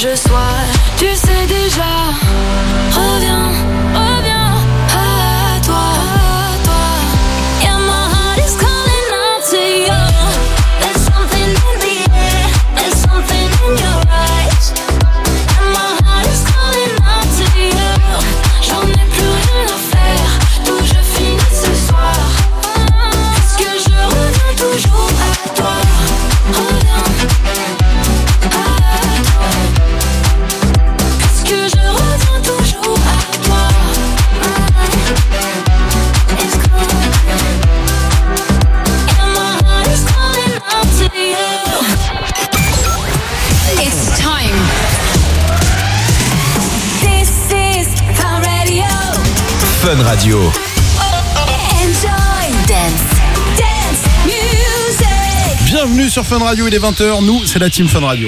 je sois, tu sais déjà. Reviens, reviens à toi, yeah, my heart is calling out to you. There's something in the air, there's something in your eyes, and my heart is calling out to you. J'en ai plus rien à faire, d'où je finis ce soir, puisque je reviens toujours à toi. Reviens à toi, puisque je reviens toujours à toi. It's calling, and my heart is calling out to you. It's time. This is Fun Radio. Fun Radio. Enjoy dance music. Bienvenue sur Fun Radio, il est 20h, nous c'est la team Fun Radio.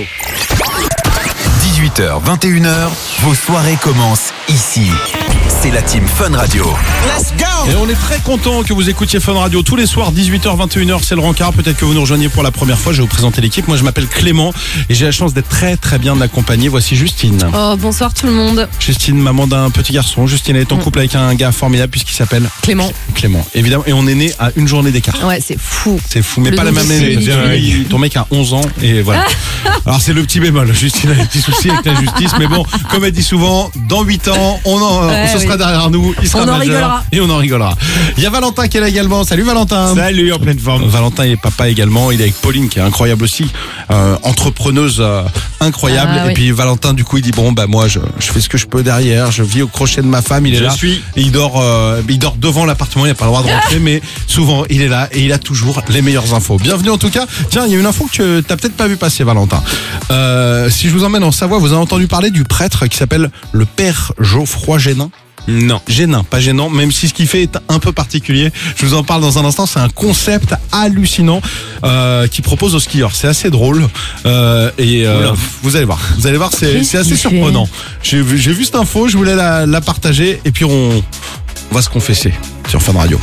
18h, 21h, vos soirées commencent ici. C'est la team Fun Radio. Let's go! Et on est très content que vous écoutiez Fun Radio tous les soirs, 18h, 21h, c'est le rencard. Peut-être que vous nous rejoignez pour la première fois, je vais vous présenter l'équipe. Moi je m'appelle Clément et j'ai la chance d'être très très bien accompagné. Voici Justine. Oh, bonsoir tout le monde. Justine, maman d'un petit garçon. Justine, elle est en couple avec un gars formidable puisqu'il s'appelle Clément. Clément, évidemment. Et on est né à une journée d'écart. Ouais, c'est fou. C'est fou, mais Le pas la nom même de année. similitude. Ton mec a 11 ans et voilà. Alors c'est le petit bémol. Justine a des petits soucis avec la justice, mais bon, comme elle dit souvent, dans 8 ans, ce sera derrière nous, il sera On en majeur rigolera. et on en rigolera. Il y a Valentin qui est là également. Salut Valentin. Salut, en pleine forme. Valentin est papa également. Il est avec Pauline qui est incroyable aussi, entrepreneuse incroyable. Ah, et oui. puis Valentin du coup il dit bon bah moi je fais ce que je peux derrière. Je vis au crochet de ma femme. Il est là. Et il dort devant l'appartement. Il n'a pas le droit de rentrer, mais souvent il est là et il a toujours les meilleures infos. Bienvenue en tout cas. Tiens, il y a une info que tu t'as peut-être pas vu passer, Valentin. Si je vous emmène en Savoie, vous avez entendu parler du prêtre qui s'appelle le Père Geoffroy Génin? Non. Génin, pas gênant, même si ce qu'il fait est un peu particulier. Je vous en parle dans un instant. C'est un concept hallucinant qu'il propose aux skieurs. C'est assez drôle et vous allez voir. Vous allez voir, c'est assez qu'il surprenant. J'ai vu cette info, je voulais la partager et puis on va se confesser sur Fun Radio.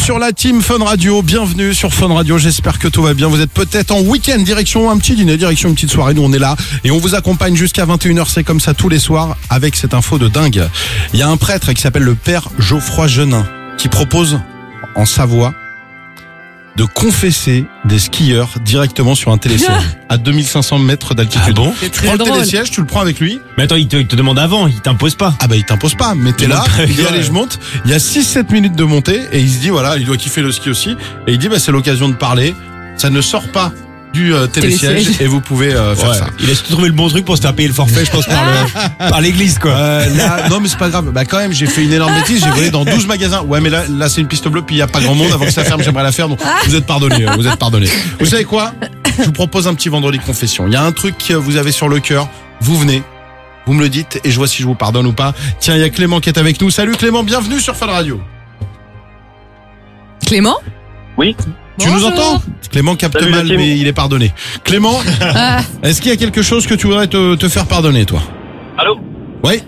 sur la team Fun Radio. Bienvenue sur Fun Radio. J'espère que tout va bien. Vous êtes peut-être en week-end, direction un petit dîner, direction une petite soirée. Nous, on est là et on vous accompagne jusqu'à 21h. C'est comme ça tous les soirs avec cette info de dingue. Il y a un prêtre qui s'appelle le Père Geoffroy Genin qui propose en Savoie de confesser des skieurs directement sur un télésiège à 2500 mètres d'altitude. Ah bon? C'est Tu prends très le drôle. télésiège, tu le prends avec lui. Mais attends, il te demande avant, il t'impose pas. Ah bah il t'impose pas, mais t'es Il là, monte pas avec il dit toi, allez ouais. je monte, il y a 6-7 minutes de montée et il se dit voilà, il doit kiffer le ski aussi et il dit bah c'est l'occasion de parler, ça ne sort pas du télésiège Télésiège. et vous pouvez faire ça. Il a surtout trouvé le bon truc pour se faire payer le forfait, je pense, par l'église, quoi. Là, non mais c'est pas grave, bah quand même j'ai fait une énorme bêtise, j'ai volé dans 12 magasins, ouais mais là c'est une piste bleue puis il y a pas grand monde, avant que ça ferme j'aimerais la faire, donc vous êtes pardonnés, vous êtes pardonnés. Vous savez quoi? Je vous propose un petit vendredi confession, il y a un truc que vous avez sur le cœur, vous venez, vous me le dites et je vois si je vous pardonne ou pas. Tiens, il y a Clément qui est avec nous, salut Clément, bienvenue sur Fun Radio. Clément? Oui. Tu nous Bonjour. entends? Clément capte Salut, mal, la team. mais il est pardonné. Clément, Ah, est-ce qu'il y a quelque chose que tu voudrais te faire pardonner, toi? Allô? Oui.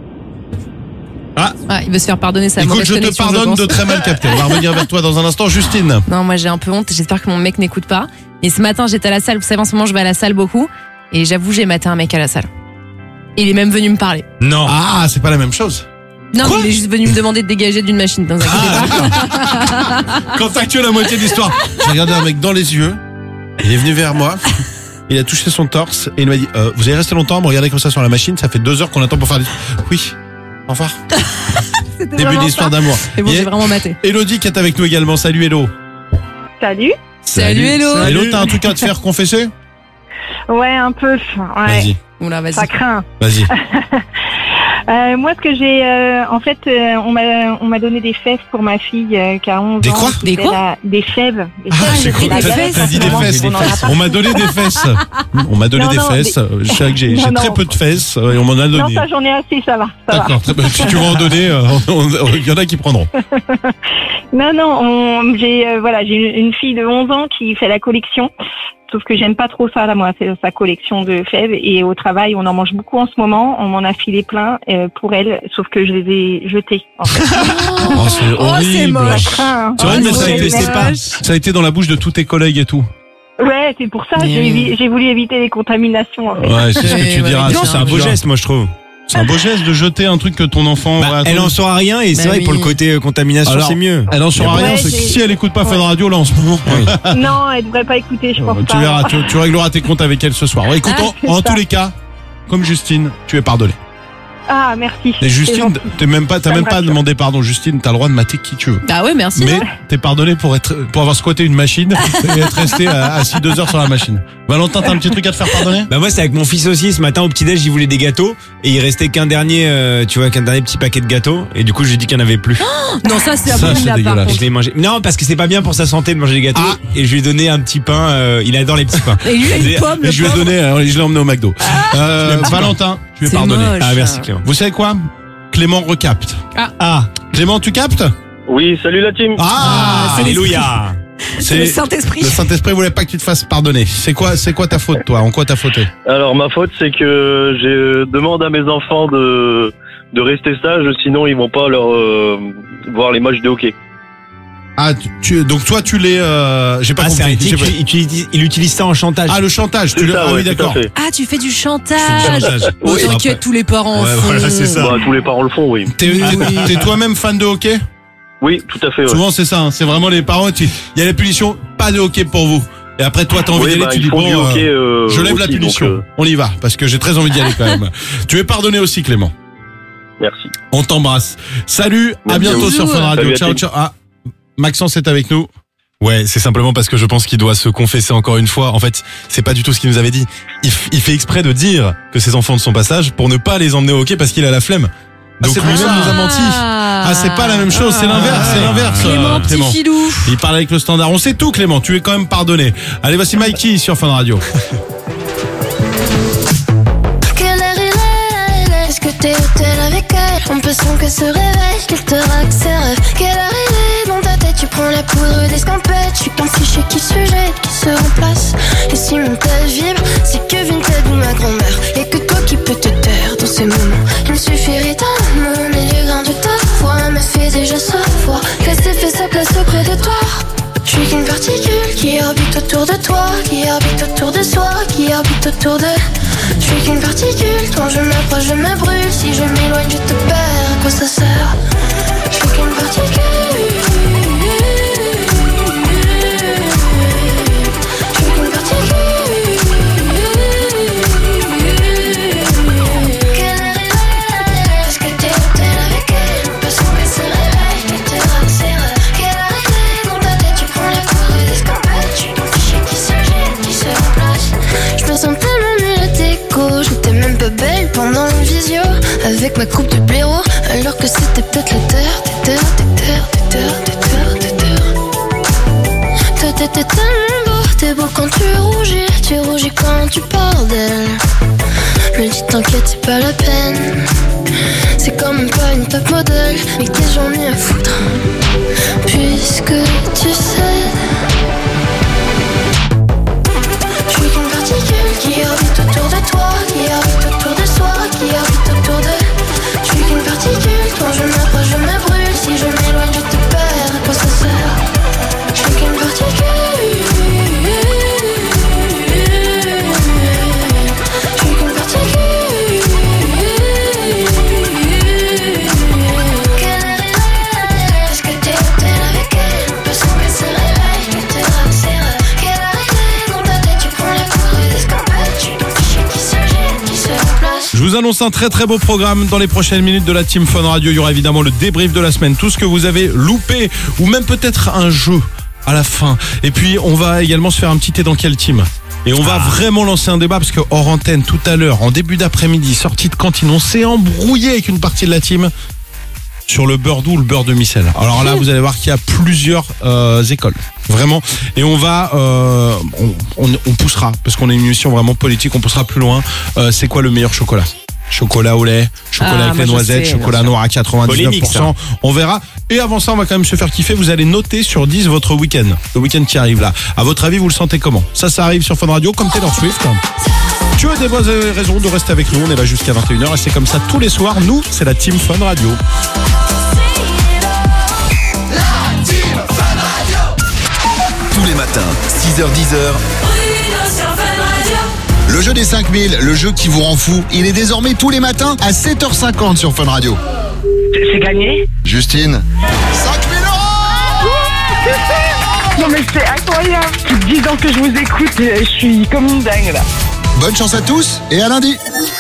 il veut se faire pardonner sa Écoute, mauvaise je te connexion, pardonne pense. de très mal capter. On va revenir vers toi dans un instant. Justine. Non, moi j'ai un peu honte. J'espère que mon mec n'écoute pas. Et ce matin, j'étais à la salle. Vous savez, en ce moment, je vais à la salle beaucoup. Et j'avoue, j'ai maté un mec à la salle. Il est même venu me parler. Non. Ah, c'est pas la même chose. Non, mais il est juste venu me demander de dégager d'une machine. Dans un Quand t'as que la moitié de l'histoire. J'ai regardé un mec dans les yeux. Il est venu vers moi. Il a touché son torse et il m'a dit vous allez rester longtemps à me regarder comme ça sur la machine. Ça fait 2 heures qu'on attend pour faire des... Oui. Au revoir. Début d'histoire d'amour. Mais bon, Et j'ai vraiment maté. Elodie qui est avec nous également. Salut Hello. Salut. Salut, hello. Hello, t'as un truc à te faire confesser? Ouais, un peu. Ouais, Vas-y. Oula, vas-y. ça craint. Vas-y. Moi, ce que j'ai, on m'a donné des fèves pour ma fille qui a 11 Des ans. quoi? Des quoi? Des fèves. Des Ah, fèves. j'ai cru La que galette, t'as dit des en ce moment, fesses. on en a pas. On m'a donné des fesses. On m'a donné Non, des non, fesses. Je sais que j'ai Non, très non. peu de fesses et on m'en a Non, donné. ça, j'en ai assez, ça va. D'accord. très bien. Si tu veux en donner, il y en a qui prendront. Non, j'ai une fille de 11 ans qui fait la collection. Sauf que j'aime pas trop ça, là, moi, c'est sa collection de fèves. Et au travail, on en mange beaucoup en ce moment. On m'en a filé plein pour elle, sauf que je les ai jetées, en fait. Oh, c'est c'est horrible. moche. Ça craint, hein. C'est vrai, Oh, mais non, ça a été, c'est c'est pas, moche. ça a été dans la bouche de tous tes collègues et tout. Ouais, c'est pour ça que Mais- j'ai voulu éviter les contaminations, en fait. Ouais, c'est ce que tu Ouais, diras. ouais, Non, c'est un beau geste, moi, je trouve. C'est un beau geste de jeter un truc que ton enfant. Bah, aurait elle en attendu. saura rien et c'est Bah vrai que pour oui. le côté contamination, Alors, c'est mieux. Elle en saura Ouais, rien. C'est que j'ai- si elle écoute pas Fun Radio là en ce moment, Non, elle devrait pas écouter, je pense tu pas. verras, tu régleras tes comptes avec elle ce soir. Ouais, écoute, Ah, en c'est tous ça. les cas, comme Justine, tu es pardonné. Ah, merci. Et C'est Justine, gentil. t'as même pas me rassure. demandé pardon. Justine, t'as le droit de mater qui tu veux. Bah ouais, merci. Mais t'es pardonné pour avoir squatté une machine et être resté assis 2 heures sur la machine. Valentin, t'as un petit truc à te faire pardonner? Bah moi c'est avec mon fils aussi, ce matin au petit-déj il voulait des gâteaux et il restait qu'un dernier petit paquet de gâteaux et du coup je lui ai dit qu'il n'y en avait plus. Non, ça c'est Ça, c'est abominable par dégueulasse. contre. Je l'ai mangé. Non parce que c'est pas bien pour sa santé de manger des gâteaux Ah. et je lui ai donné un petit pain, il adore les petits pains. Et lui, il a une pomme, Et le je lui ai pauvre. donné, je l'ai emmené au McDo. Valentin, tu es C'est pardonné. moche. Ah merci Clément. Vous savez quoi? Clément recapte. Ah, Clément, tu captes? Oui, salut la team. Ah, alléluia. C'est le Saint-Esprit. Le Saint-Esprit voulait pas que tu te fasses pardonner. C'est quoi ta faute, toi? En quoi t'as fauté? Alors ma faute, c'est que je demande à mes enfants de rester sages, sinon ils vont pas voir les matchs de hockey. Ah, donc toi, tu l'es, j'ai pas Ah c'est un compris. tic, il utilise ça en chantage. Ah, le chantage, C'est ça, ah ouais, oui, tout à d'accord. fait. Ah, tu fais du chantage. Chantage. Oh, Oui, t'inquiète, tous les parents en Ouais, font. voilà, c'est ça. Bah, tous les parents le font, oui. T'es toi-même fan de hockey? Oui, tout à fait. Ouais. Souvent, c'est ça, hein, c'est vraiment les parents, il y a la punition, pas de hockey pour vous. Et après, toi, t'as envie Oui, d'y aller, bah, tu ils dis font bon, du hockey, je lève la aussi, punition. donc, On y va, parce que j'ai très envie d'y aller quand même. Tu es pardonné aussi, Clément. merci. On t'embrasse. Salut, à Merci bientôt à vous. sur Fun Radio. Salut à Ciao, tous. ciao. Ah, Maxence est avec nous. Ouais, c'est simplement parce que je pense qu'il doit se confesser encore une fois. En fait, c'est pas du tout ce qu'il nous avait dit. Il fait exprès de dire que ses enfants ne sont pas sages pour ne pas les emmener au hockey parce qu'il a la flemme. Donc c'est pour lui-même ça. nous a menti. Ah, c'est pas la même chose, c'est l'inverse, c'est l'inverse. Clément, petit Clément. filou. Il parle avec le standard. On sait tout, Clément. Tu es quand même pardonné. Allez, voici Mikey sur Fun Radio. Quelle heure il est? Est-ce que t'es au tel avec elle? On peut sans que se réveille, qu'il te raque ses rêves. Quelle heure il est? Dans ta tête tu prends la poudre d'escampette. Je suis qu'un fichier qui se jette, qui se remplace. Et si mon tel vibre, c'est que Vinted ou ma grand-mère. Y'a que toi qui peux te taire dans ces moments. Il me suffirait d'un mot, mais du grain de ta voix me fait déjà savoir que c'est fait sa place auprès de particule qui orbite autour de toi, qui orbite autour de soi, qui orbite autour de... Je suis qu'une particule, quand je m'approche je me brûle, si je m'éloigne je te perds, à quoi ça sert? Je suis qu'une particule. Belle pendant une visio avec ma coupe de blaireau, alors que c'était peut-être la terre. Toi t'étais tellement beau, t'es beau quand tu rougis quand tu parles d'elle. Je me dis t'inquiète c'est pas la peine, c'est quand même pas une top modèle, mais qu'est-ce que j'en ai à foutre, puisque tu sais. Je suis qu'une particule qui orbite autour de toi, qui orbite autour de soi, qui orbite autour de... Je suis qu'une particule, quand je m'approche je me brûle, si je m'éloigne je te perds, à quoi ça sert? Je suis qu'une particule. Je suis qu'une particule. Quelle heure est-ce que t'es hôtel avec elle? Parce qu'on met ses réveils, que t'es rassure. Quelle heure est-ce dans ta tête, tu prends la cour et l'escampette, tu t'en fiches qui se gêne, qui se remplace. Je vous annonce un très très beau programme dans les prochaines minutes de la Team Fun Radio. Il y aura évidemment le débrief de la semaine, tout ce que vous avez loupé, ou même peut-être un jeu à la fin. Et puis on va également se faire un petit thé dans quelle team. Et on va vraiment lancer un débat, parce que hors antenne tout à l'heure, en début d'après-midi, sortie de cantine, on s'est embrouillé avec une partie de la team sur le beurre doux ou le beurre de micelle. Alors là, vous allez voir qu'il y a plusieurs écoles, vraiment. Et on va, on poussera, parce qu'on est une émission vraiment politique, on poussera plus loin. C'est quoi le meilleur chocolat? Chocolat au lait, chocolat avec les noisettes, chocolat noir à 99%. Polémique, on verra. Et avant ça, on va quand même se faire kiffer. Vous allez noter sur 10 votre week-end. Le week-end qui arrive là. À votre avis, vous le sentez comment? Ça arrive sur Fun Radio, comme Taylor Swift. Tu as des bonnes raisons de rester avec nous. On est là jusqu'à 21h et c'est comme ça tous les soirs. Nous, c'est la Team Fun Radio. Tous les matins, 6h-10h. Le jeu des 5000, le jeu qui vous rend fou, il est désormais tous les matins à 7h50 sur Fun Radio. C'est gagné? Justine, 5000 €! Non mais c'est incroyable. Plus de 10 ans que je vous écoute, je suis comme une dingue là. Bonne chance à tous et à lundi.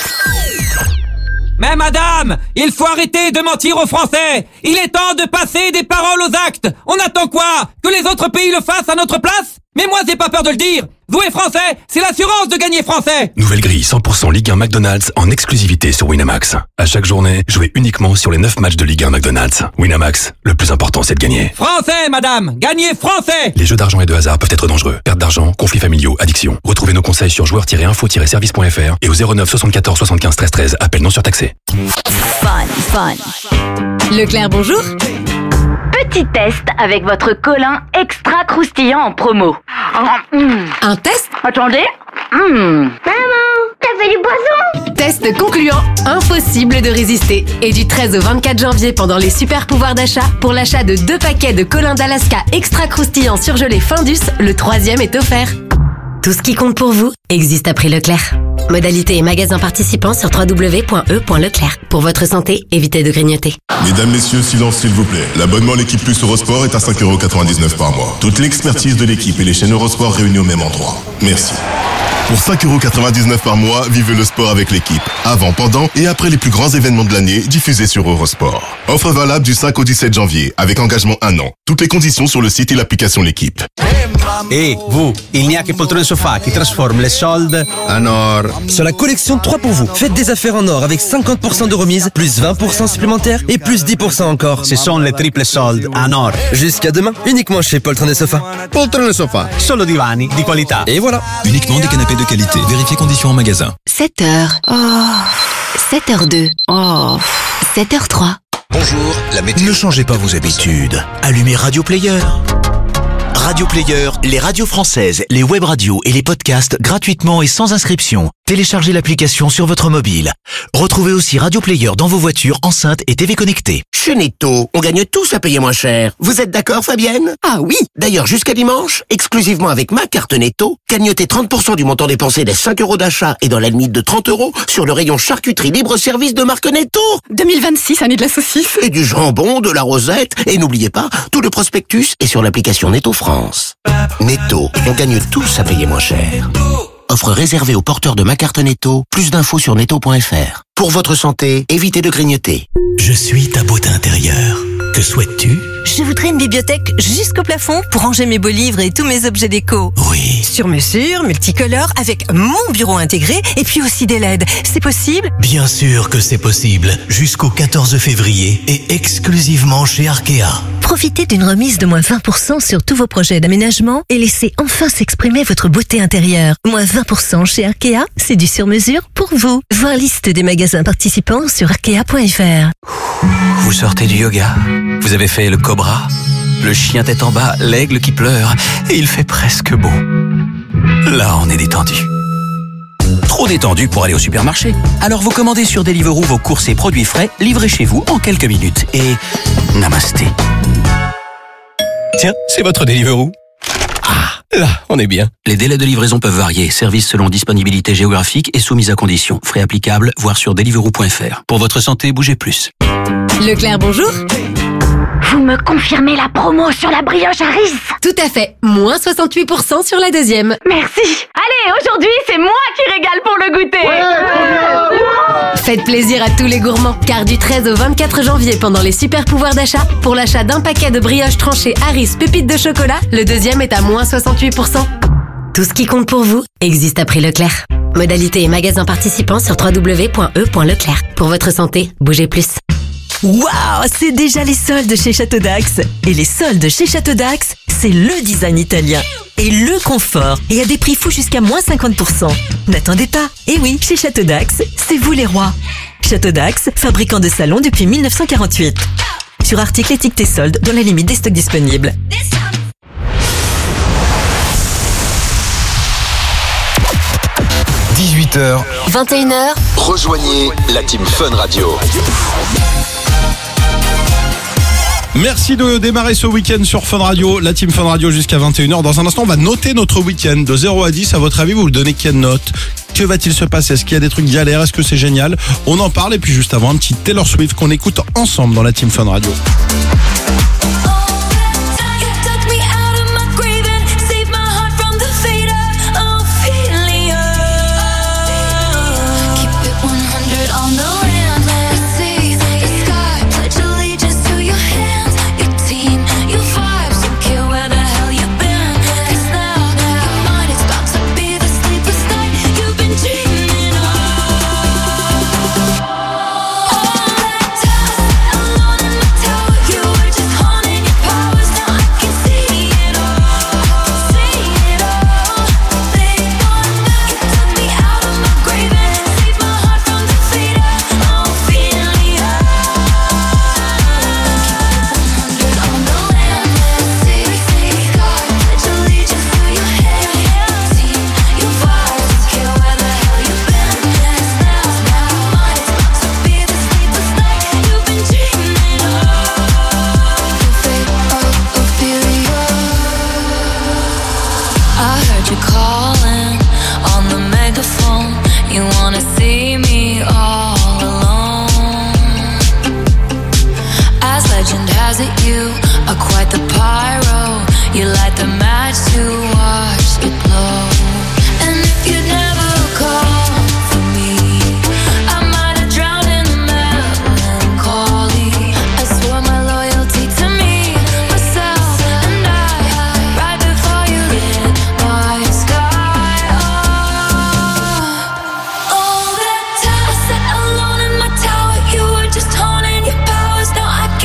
Mais madame, il faut arrêter de mentir aux Français. Il est temps de passer des paroles aux actes. On attend quoi? Que les autres pays le fassent à notre place? Mais moi, j'ai pas peur de le dire. Jouer français, c'est l'assurance de gagner français. Nouvelle grille 100% Ligue 1 McDonald's en exclusivité sur Winamax. À chaque journée, jouez uniquement sur les 9 matchs de Ligue 1 McDonald's. Winamax, le plus important, c'est de gagner. Français, madame, gagnez français. Les jeux d'argent et de hasard peuvent être dangereux. Perte d'argent, conflits familiaux, addiction. Retrouvez nos conseils sur joueurs-info-service.fr et au 09 74 75 13 13. Appel non surtaxé. Fun. Leclerc, bonjour. Petit test avec votre Colin extra croustillant en promo. Un test? Attendez. Maman, t'as fait du poisson? Test concluant, impossible de résister. Et du 13 au 24 janvier, pendant les super pouvoirs d'achat, pour l'achat de 2 paquets de Colin d'Alaska extra croustillant surgelé Findus, le 3e est offert. Tout ce qui compte pour vous existe à prix Leclerc. Modalité et magasins participants sur www.e.leclerc. Pour votre santé, évitez de grignoter. Mesdames, messieurs, silence s'il vous plaît. L'abonnement L'Équipe Plus Eurosport est à 5,99 € par mois. Toute l'expertise de l'équipe et les chaînes Eurosport réunies au même endroit. Merci. Pour 5,99 € par mois, vivez le sport avec l'équipe. Avant, pendant et après les plus grands événements de l'année diffusés sur Eurosport. Offre valable du 5 au 17 janvier, avec engagement 1 an. Toutes les conditions sur le site et l'application L'Équipe. Et vous, il n'y a que Poltrone Sofa qui transforme les soldes en or. Sur la collection 3 pour vous, faites des affaires en or avec 50% de remise, plus 20% supplémentaire et plus 10% encore. Ce sont les triples soldes en or. Jusqu'à demain, uniquement chez Poltrone Sofa. Poltrone Sofa, solo divani di qualità. Et voilà. Uniquement des canapés de qualité. Vérifiez conditions en magasin. 7h. Oh. 7h02. Oh. 7h03. Bonjour, la météo. Ne changez pas vos habitudes. Allumez Radio Player. Radio Player, les radios françaises, les web radios et les podcasts gratuitement et sans inscription. téléchargez l'application sur votre mobile. Retrouvez aussi Radio Player dans vos voitures, enceintes et TV connectées. Chez Netto, on gagne tous à payer moins cher. Vous êtes d'accord, Fabienne? Ah oui. D'ailleurs, jusqu'à dimanche, exclusivement avec ma carte Netto, cagnotez 30% du montant dépensé des 5 € d'achat et dans la limite de 30 € sur le rayon charcuterie libre-service de marque Netto. 2026, année de la saucisse. Et du jambon, de la rosette. Et n'oubliez pas, tout le prospectus est sur l'application Netto France. Netto, on gagne tous à payer moins cher. Offre réservée aux porteurs de ma carte Netto. Plus d'infos sur netto.fr. Pour votre santé, évitez de grignoter. Je suis ta beauté intérieure. Que souhaites-tu? Je voudrais une bibliothèque jusqu'au plafond pour ranger mes beaux livres et tous mes objets déco. Oui. Sur mesure, multicolore, avec mon bureau intégré et puis aussi des LED. C'est possible? Bien sûr que c'est possible. Jusqu'au 14 février et exclusivement chez Arkea. Profitez d'une remise de moins 20% sur tous vos projets d'aménagement et laissez enfin s'exprimer votre beauté intérieure. Moins 20% chez Arkea, c'est du sur-mesure pour vous. Voir liste des magasins participants sur arkea.fr. Vous sortez du yoga, vous avez fait le cobra, le chien tête en bas, l'aigle qui pleure, et il fait presque beau. Là, on est détendu. Trop détendu pour aller au supermarché. Alors vous commandez sur Deliveroo vos courses et produits frais, livrés chez vous en quelques minutes. Et namasté. Tiens, c'est votre Deliveroo. Ah, là, on est bien. Les délais de livraison peuvent varier. Service selon disponibilité géographique et soumise à conditions. Frais applicables, voir sur deliveroo.fr. Pour votre santé, bougez plus. Leclerc, bonjour. Vous me confirmez la promo sur la brioche Harris? Tout à fait. Moins 68% sur la deuxième. Merci. Allez, aujourd'hui, c'est moi qui régale pour le goûter. Faites plaisir à tous les gourmands, car du 13 au 24 janvier, pendant les super pouvoirs d'achat, pour l'achat d'un paquet de brioches tranchées Harris pépites de chocolat, le deuxième est à moins 68%. Tout ce qui compte pour vous existe à prix Leclerc. Modalité et magasins participants sur www.e.leclerc. Pour votre santé, bougez plus. Waouh, c'est déjà les soldes chez Château d'Axe. Et les soldes chez Château d'Axe, c'est le design italien et le confort. Et à des prix fous jusqu'à moins 50%. N'attendez pas. Et oui, chez Château d'Axe, c'est vous les rois. Château d'Axe, fabricant de salons depuis 1948. Sur articles étiquetés soldes, dans la limite des stocks disponibles. – 18h, 21h, rejoignez la Team Fun Radio. Merci de démarrer ce week-end sur Fun Radio, la Team Fun Radio jusqu'à 21h. Dans un instant, on va noter notre week-end de 0 à 10. À votre avis, vous le donnez quelle note? Que va-t-il se passer? Est-ce qu'il y a des trucs galères? Est-ce que c'est génial? On en parle et puis juste avant, un petit Taylor Swift qu'on écoute ensemble dans la Team Fun Radio.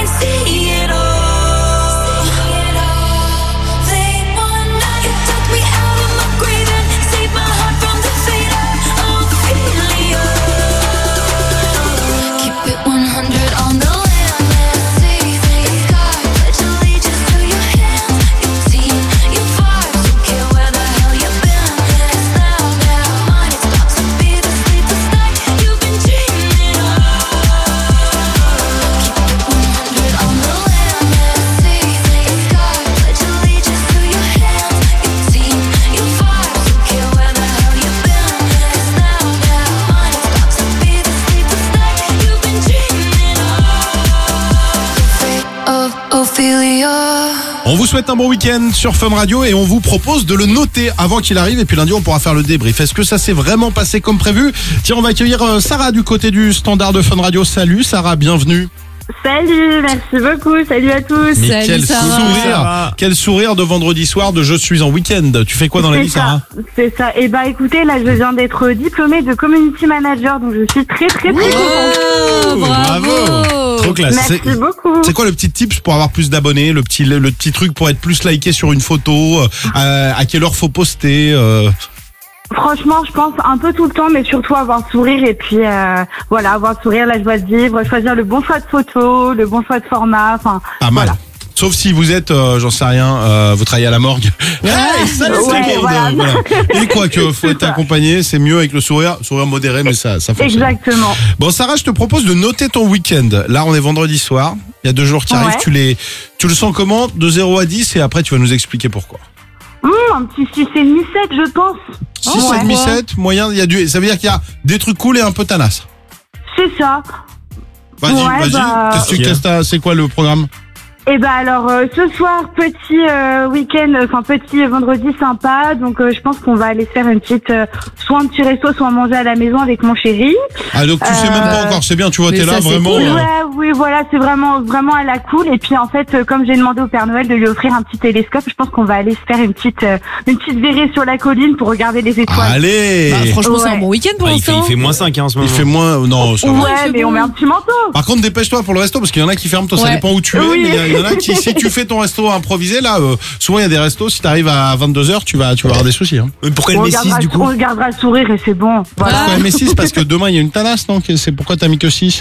We of Ophelia. On vous souhaite un bon week-end sur Fun Radio et on vous propose de le noter avant qu'il arrive et puis lundi on pourra faire le débrief. Est-ce que ça s'est vraiment passé comme prévu? Tiens, on va accueillir Sarah du côté du standard de Fun Radio. Salut Sarah, bienvenue. Salut, merci beaucoup, salut à tous. Mais Salut, quel Sarah. sourire, quel sourire de vendredi soir de je suis en week-end. Tu fais quoi dans la vie, Sarah? C'est ça. Et bah écoutez, là je viens d'être diplômée de community manager, donc je suis très contente. Bravo. Trop classe. Merci beaucoup. C'est quoi le petit tips pour avoir plus d'abonnés, le petit truc pour être plus liké sur une photo, à quelle heure faut poster Franchement, je pense un peu tout le temps, mais surtout avoir le sourire et puis voilà, avoir le sourire, la joie de vivre, choisir le bon choix de photo, le bon choix de format, enfin. Pas mal. Sauf si vous êtes, j'en sais rien, vous travaillez à la morgue. Hey, salut, voilà. Et quoi que faut être accompagné, c'est mieux avec le sourire modéré, mais ça fonctionne. Exactement. Bon, Sarah, je te propose de noter ton week-end. Là, on est vendredi soir. Il y a 2 jours qui arrivent. Tu le sens comment? De 0 à 10 et après tu vas nous expliquer pourquoi. Un petit 6,5-7, je pense. 6,5-7, moyen, ça veut dire qu'il y a des trucs cool et un peu tanasse. C'est ça. Vas-y. C'est quoi le programme? Et bah alors ce soir petit week-end, enfin petit vendredi sympa, donc je pense qu'on va aller faire une petite soit un petit resto, soit manger à la maison avec mon chéri. Ah donc tu sais même pas encore, c'est bien, tu vois, t'es là vraiment. Cool. Oui voilà, c'est vraiment à la cool. Et puis en fait, comme j'ai demandé au Père Noël de lui offrir un petit télescope, je pense qu'on va aller se faire une petite virée sur la colline pour regarder les étoiles. Allez. Franchement c'est un bon week-end pour l'instant. Il fait -5 en ce moment. Il fait moins, non. Ça va. Mais on met un petit manteau. Par contre, dépêche-toi pour le resto parce qu'il y en a qui ferment, toi ça dépend où tu es, mais il y en a qui, si tu fais ton resto improvisé, là, souvent il y a des restos, si t'arrives à 22h, tu vas avoir des soucis. Hein. Pourquoi le M6 du coup? On regardera le sourire et c'est bon. Voilà. Pourquoi M6? Parce que demain il y a une tanasse, non? C'est pourquoi t'as mis que 6?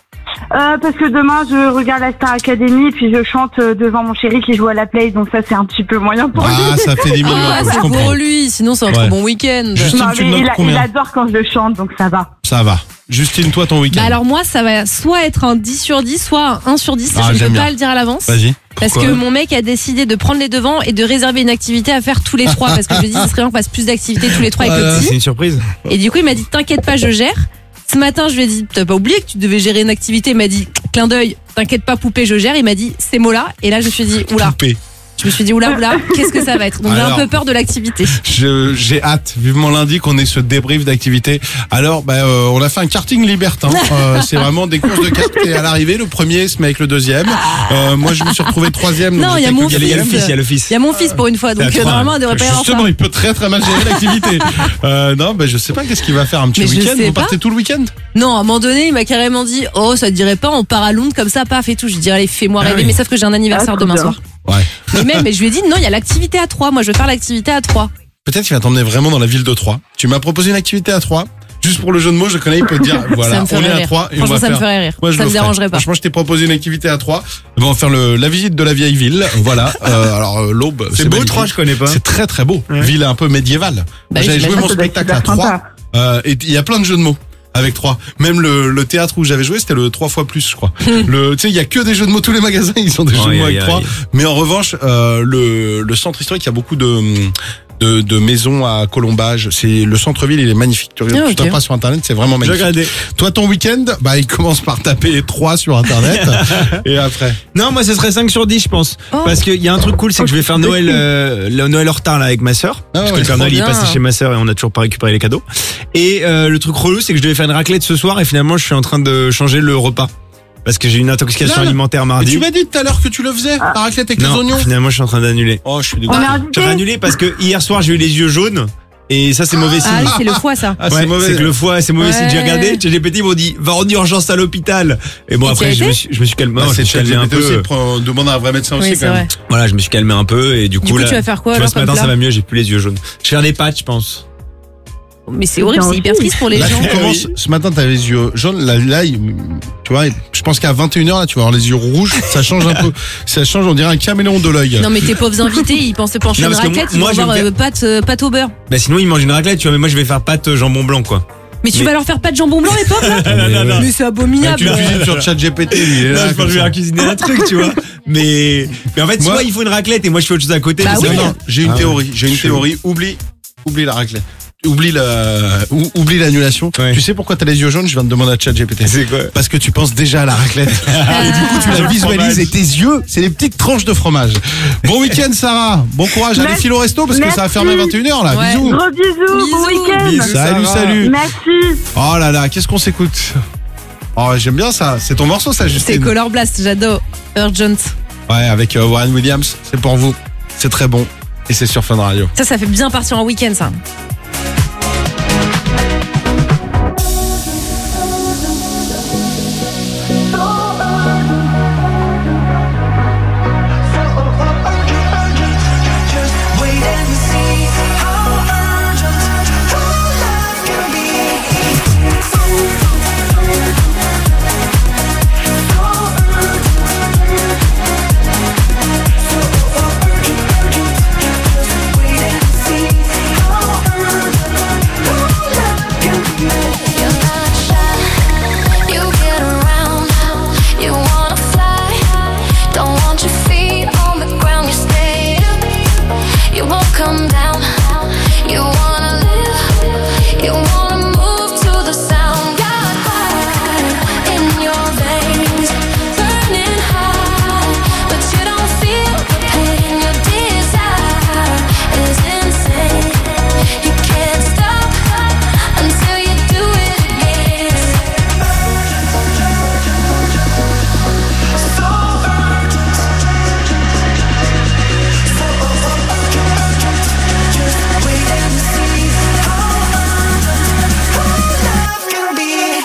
Parce que demain je regarde la Star Academy et puis je chante devant mon chéri qui joue à la Play, donc ça c'est un petit peu moyen pour lui. Ah, ça fait des millions. C'est pour lui, sinon c'est un trop bon week-end. Justine, il adore quand je le chante, donc ça va. Ça va. Justine, toi ton week-end? Alors moi ça va soit être un 10 sur 10, soit un 1 sur 10, je ne peux pas le dire à l'avance. Vas-y. Parce que mon mec a décidé de prendre les devants et de réserver une activité à faire tous les 3, parce que je lui ai dit ce serait bien qu'on fasse plus d'activités tous les 3 avec le petit. C'est une surprise. Et du coup il m'a dit t'inquiète pas, je gère. Ce matin, je lui ai dit, t'as pas oublié que tu devais gérer une activité? Il m'a dit, clin d'œil, t'inquiète pas, poupée, je gère. Il m'a dit, ces mots-là. Et là, je me suis dit, oula. Poupée. Je me suis dit, oula, qu'est-ce que ça va être? Donc, j'ai un peu peur de l'activité. J'ai hâte, vivement lundi, qu'on ait ce débrief d'activité. Alors, on a fait un karting libertin. C'est vraiment des courses de cartes. Et à l'arrivée, le premier se met avec le deuxième. Moi, je me suis retrouvé 3e. Non, il y a mon fils. Il y a le fils. Il y a mon fils pour une fois. Donc, normalement, il devrait pas y avoir ça. Justement, il peut très mal gérer l'activité. Non, je sais pas qu'est-ce qu'il va faire un petit week-end. Vous partez tout le week-end? Non, à un moment donné, il m'a carrément dit, oh, ça te dirait pas, on part à Londres comme ça, paf et tout. Je dis, allez, fais-moi rêver. Mais sauf que j'ai un anniversaire demain soir. Ouais. Mais je lui ai dit, non, il y a l'activité à 3. Moi, je veux faire l'activité à 3. Peut-être qu'il va t'emmener vraiment dans la ville de Troyes. Tu m'as proposé une activité à 3. Juste pour le jeu de mots, je connais, il peut te dire, voilà, on est à 3 et on va faire. Ça me ferait rire. Moi, ça me dérangerait pas. Franchement, je t'ai proposé une activité à 3. On va faire la visite de la vieille ville. Voilà. Alors, l'Aube. C'est beau, 3, je connais pas. C'est très beau. Ouais. Ville un peu médiévale. J'avais joué mon spectacle à 3. Et il y a plein de jeux de mots. Avec 3. Même le théâtre où j'avais joué, c'était le 3 fois plus, je crois. Tu sais, il y a que des jeux de mots, tous les magasins, ils sont des jeux de mots avec 3. Mais en revanche, le centre historique, il y a beaucoup de maisons à colombage. C'est le centre-ville, il est magnifique. Tu tapes pas sur internet, c'est vraiment magnifique. J'ai regardé. Toi, ton week-end, il commence par taper 3 sur internet. Et après? Non, moi, ce serait 5 sur 10, je pense. Parce qu'il y a un truc cool, c'est que je vais faire Noël, le Noël en retard, là, avec ma sœur. Parce que le Père Noël, il est passé chez ma sœur et on a toujours pas récupéré les cadeaux. Et, le truc relou, c'est que je devais faire une raclette ce soir et finalement, je suis en train de changer le repas. Parce que j'ai eu une intoxication alimentaire mardi. Mais tu m'as dit tout à l'heure que tu le faisais, la raclette avec les oignons. Finalement, je suis en train d'annuler. Oh, je suis dégoûté. J'ai annulé parce que hier soir, j'ai eu les yeux jaunes. Et ça, c'est mauvais signe. Ah oui, c'est le foie, ça. C'est mauvais. C'est que le foie, c'est mauvais signe. J'ai regardé, ChatGPT, ils m'ont dit, va en urgence à l'hôpital. Et bon, après, je me suis calmé. C'est calmé un peu. Demande à un vrai médecin aussi, quand même. Voilà, je me suis calmé un peu. Et du coup, là, tu vas faire quoi, ce matin, ça va mieux, j'ai plus les yeux jaunes. Je vais faire des pâtes, je pense. Mais c'est horrible, c'est hyper triste pour les gens. Tu commences, ce matin, t'avais les yeux jaunes. Là, tu vois, je pense qu'à 21h, là, tu vas avoir les yeux rouges. Ça change un peu. Ça change, on dirait un caméléon de l'œil. Non, mais tes pauvres invités, ils pensent te pencher une raclette, ils vont avoir pâte au beurre. Bah, sinon, ils mangent une raclette, tu vois, mais moi, je vais faire pâte jambon blanc, quoi. Mais tu vas leur faire pas de jambon blanc, les pauvres, là? Mais c'est abominable. Tu cuisines sur ChatGPT, je pense que je vais cuisiner un truc, tu vois. Mais en fait, soit il faut une raclette et moi, je fais autre chose à côté. Non, j'ai une théorie. Oublie la raclette. Oublie l'annulation. Ouais. Tu sais pourquoi t'as les yeux jaunes? Je viens de demander à ChatGPT. C'est quoi? Parce que tu penses déjà à la raclette. Et du coup, tu la visualises et tes yeux, c'est des petites tranches de fromage. Bon week-end, Sarah. Bon courage. Allez, file au resto parce que ça va fermer à 21h là. Ouais. Bisous. Gros bisous, bon week-end. Bisous. Salut, Sarah. salut. Merci. Oh là là, qu'est-ce qu'on s'écoute? Oh, j'aime bien ça. C'est ton morceau, ça, C'est Justine? Color Blast, j'adore. Urgent. Ouais, avec Warren Williams. C'est pour vous. C'est très bon. Et c'est sur Fun Radio. Ça fait bien partir en week-end, ça. Come down, you wanna live, you wanna move to the sound. Got fire in your veins, burning hot, but you don't feel the pain. Your desire is insane. You can't stop until you do it again. So urgent, just wait and see how urgent love can be.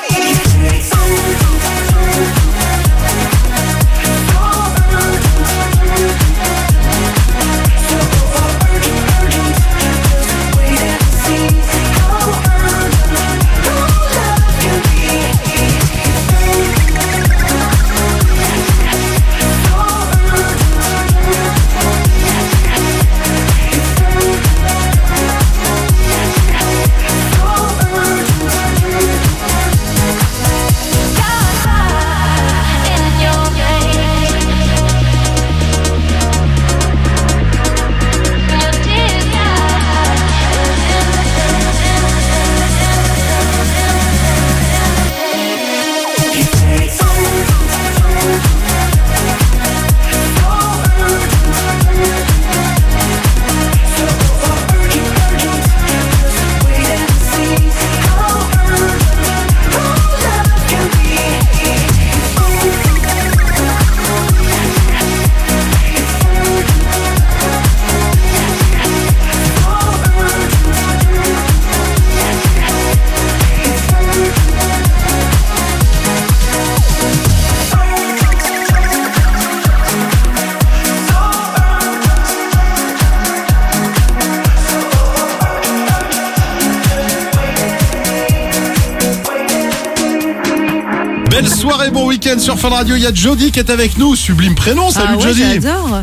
Belle soirée, bon week-end sur Fun Radio. Il y a Jody qui est avec nous. Sublime prénom. Salut Jody. J'adore.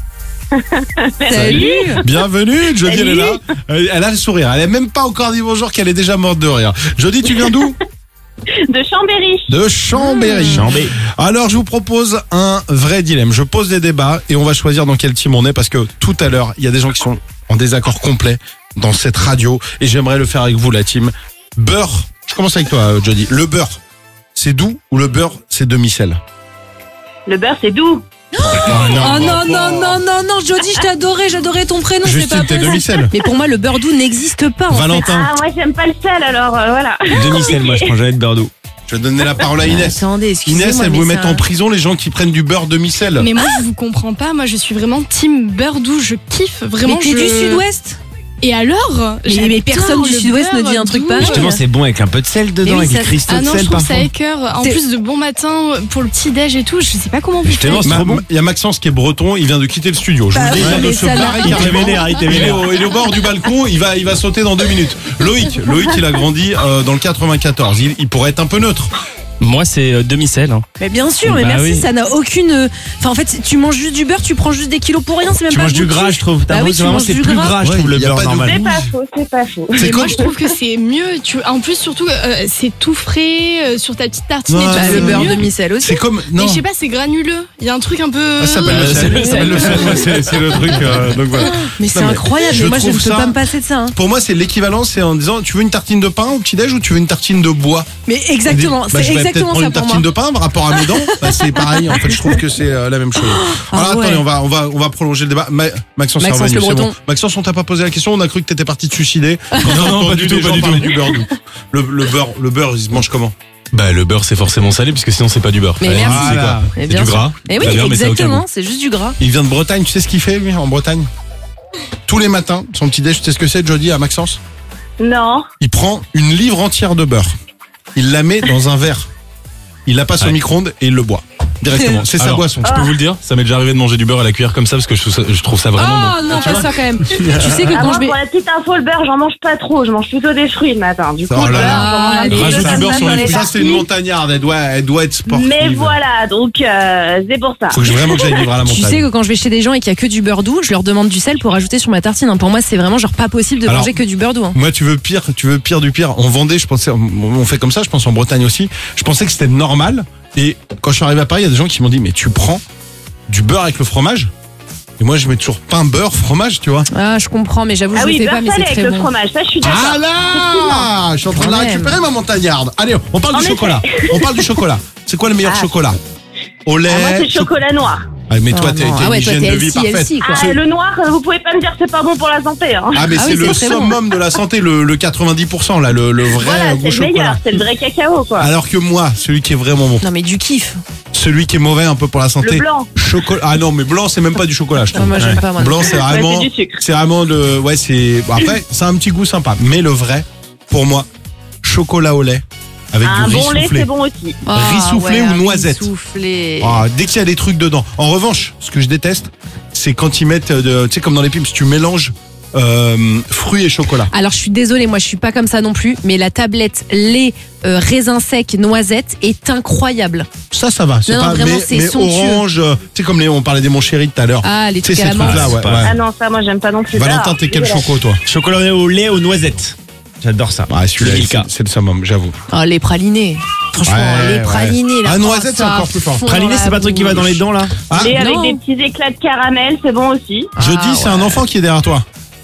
Salut. Bienvenue, Jody, elle est là. Elle a le sourire. Elle n'a même pas encore dit bonjour qu'elle est déjà morte de rire. Jody, tu viens d'où? De Chambéry. De Chambéry. Alors, je vous propose un vrai dilemme. Je pose des débats et on va choisir dans quel team on est parce que tout à l'heure, il y a des gens qui sont en désaccord complet dans cette radio et j'aimerais le faire avec vous, la team. Beurre. Je commence avec toi, Jody. Le beurre, c'est doux ou le beurre, c'est demi-sel? Le beurre, c'est doux. Oh non, Jody, j'adorais ton prénom, c'est pas Justine, t'es possible. demi-sel. Mais pour moi, le beurre doux n'existe pas. Valentin. Ah, moi, j'aime pas le sel, alors voilà. Demi-sel, moi, je prends jamais de beurre doux. Je vais donner la parole à Inès. Attendez, excusez-moi, Inès, elle mais veut ça- mettre en prison les gens qui prennent du beurre demi-sel. Mais moi, je vous comprends pas. Moi, je suis vraiment team beurre doux. Je kiffe vraiment. Mais t'es du Sud-Ouest. Et alors Mais personne du Sud-Ouest ne dit un truc pareil. Justement, c'est bon avec un peu de sel dedans, oui, avec ça- des cristaux Ah de non, sel je trouve parfois. ça écœure. En plus de bon matin pour le petit déj et tout, je sais pas comment vous Justement, faites. c'est trop bon. Il y a Maxence qui est breton, il vient de quitter le studio. Je vous Bah le dis, oui, il vient de mais se ça n'a barrer pas- carrément. il était vénère. Il est au bord du balcon, il va sauter dans 2 minutes. Loïc, il a grandi dans le 94. Il pourrait être un peu neutre. Moi, c'est demi-sel. Hein. Mais bien sûr, mais Bah merci, oui. ça n'a aucune. Enfin, en fait, tu manges juste du beurre, tu prends juste des kilos pour rien, c'est même Tu pas manges du gras, je trouve. Bah oui, tu Vraiment, manges c'est du plus gras. gras, je trouve, le y a beurre pas de normal. C'est pas faux, c'est pas faux. Mais moi, je trouve que c'est mieux. En plus, surtout, c'est tout frais sur ta petite tartine. Ouais, et tout, Bah, c'est le beurre mieux. demi-sel aussi. C'est comme. Mais Non. je sais pas, c'est granuleux. Il y a un truc un peu. Ça s'appelle le sel. Ça s'appelle le sel. Ouais, c'est le truc. Donc voilà. Mais c'est Non, mais incroyable, je mais moi je ne trouve peux ça- pas me passer de ça. Hein. Pour moi, c'est l'équivalent, c'est en disant, tu veux une tartine de pain au petit-déj ou tu veux une tartine de bois? Mais exactement, Bah, c'est je vais peut-être exactement prendre ça une pour tartine moi. de pain par rapport à mes dents. Bah, c'est pareil. En fait, je trouve que c'est la même chose. Alors ouais. attendez, on va prolonger le débat. Maxence, c'est Maxence, revenu, le c'est breton. bon. Maxence, on t'a pas posé la question. On a cru que t'étais parti te suicider. Non, pas du tout, pas du tout. Du beurre doux. Le beurre, il se mange comment? Bah le beurre c'est forcément salé puisque sinon c'est pas du beurre. Mais Allez, merci. c'est quoi? Mais C'est bien du sûr. gras. Et oui, Très bien, mais ça a aucun exactement, goût. c'est juste du gras. Il vient de Bretagne. Tu sais ce qu'il fait lui en Bretagne? Tous les matins, son petit déj. Tu sais ce que c'est, Jody, à Maxence? Non. Il prend une livre entière de beurre. Il la met dans un verre. Il la passe au micro-ondes et il le boit directement. C'est sa Alors, boisson. Je peux vous le dire, ça m'est déjà arrivé de manger du beurre à la cuillère comme ça parce que je trouve ça vraiment Oh bon. non, pas ça quand même. Tu sais que Ah, quand moi, je vais. pour la petite info, le beurre, j'en mange pas trop. Je mange plutôt des fruits le matin. Du coup, Oh le là beurre, là. j'en mange un petit peu Rajoute du comme beurre ça sur dans les les fruits. Ça, c'est une parties. montagnarde. Elle doit être sportive. Mais voilà, donc c'est pour ça. Faut que vraiment que j'aille vivre à la montagne. Tu sais que quand je vais chez des gens et qu'il y a que du beurre doux, je leur demande du sel pour rajouter sur ma tartine. Hein. Pour moi, c'est vraiment genre pas possible de Alors, manger que du beurre doux. Hein. Moi, tu veux pire du pire. En Vendée, je pensais, on fait comme ça, je pense en Bretagne aussi. Je pensais que c'était normal. Et quand je suis arrivé à Paris, il y a des gens qui m'ont dit, mais tu prends du beurre avec le fromage? Et moi, je mets toujours pain, beurre, fromage, tu vois. Ah, je comprends, mais j'avoue, Ah je oui, le fais beurre pas, mais salé c'est avec très le bon. fromage, ça je suis d'accord. Ah là! Je suis en train de la Quand même. récupérer, ma montagnarde. Allez, on parle En du effet. chocolat. On parle du chocolat. C'est quoi le meilleur Ah. chocolat? Au lait. Ah, moi, c'est le chocolat noir. Ah, mais toi, Oh t'as non. Ah une ouais, toi, hygiène t'es de vie healthy, parfaite. healthy, quoi. Ah, le noir, vous pouvez pas me dire que c'est pas bon pour la santé. Hein. Ah, mais Ah c'est oui, le c'est très summum de la santé, le 90%, là, le vrai Voilà, gros c'est le meilleur, chocolat. c'est le vrai cacao, quoi. Alors que moi, celui qui est vraiment bon, Non, mais du kiff. celui qui est mauvais un peu pour la santé. Le blanc. Chocolat. Ah non, mais blanc, c'est même pas du chocolat, je trouve. Ah, moi, j'aime pas, moi. Blanc, c'est vraiment. c'est du sucre. C'est vraiment de. Ouais, c'est. Bon, après, c'est un petit goût sympa. Mais le vrai, pour moi, chocolat au lait. Avec Un du riz bon lait, soufflé. c'est bon aussi. Riz soufflé ou un riz noisette. soufflé. Ah, dès qu'il y a des trucs dedans. En revanche, ce que je déteste, c'est quand ils mettent, tu sais, comme dans les pubs, tu mélanges fruits et chocolat. Alors je suis désolée, moi je suis pas comme ça non plus, mais la tablette lait raisin sec noisette est incroyable. Ça va. C'est Non, pas. non, vraiment, mais c'est mais somptueux. orange, tu sais, comme on parlait des mon chéri tout à l'heure. Ah, les Tu sais, trucs à ces la trucs-là, menthe. ouais. Ah non, ça, moi, j'aime pas non plus. Valentin, Ah, t'es quel dégueulasse. choco, toi? Chocolat au lait aux noisettes. J'adore ça. Ah, celui-là, Milka. c'est le summum, j'avoue. Ah, les pralinés. Franchement, Ouais, les pralinés. Là, Ah, noisette, c'est encore plus fort. Praliné, c'est pas un truc qui va dans les dents, là? Ah, Lait avec non. des petits éclats de caramel, c'est bon aussi. je dis, c'est un enfant qui est derrière toi.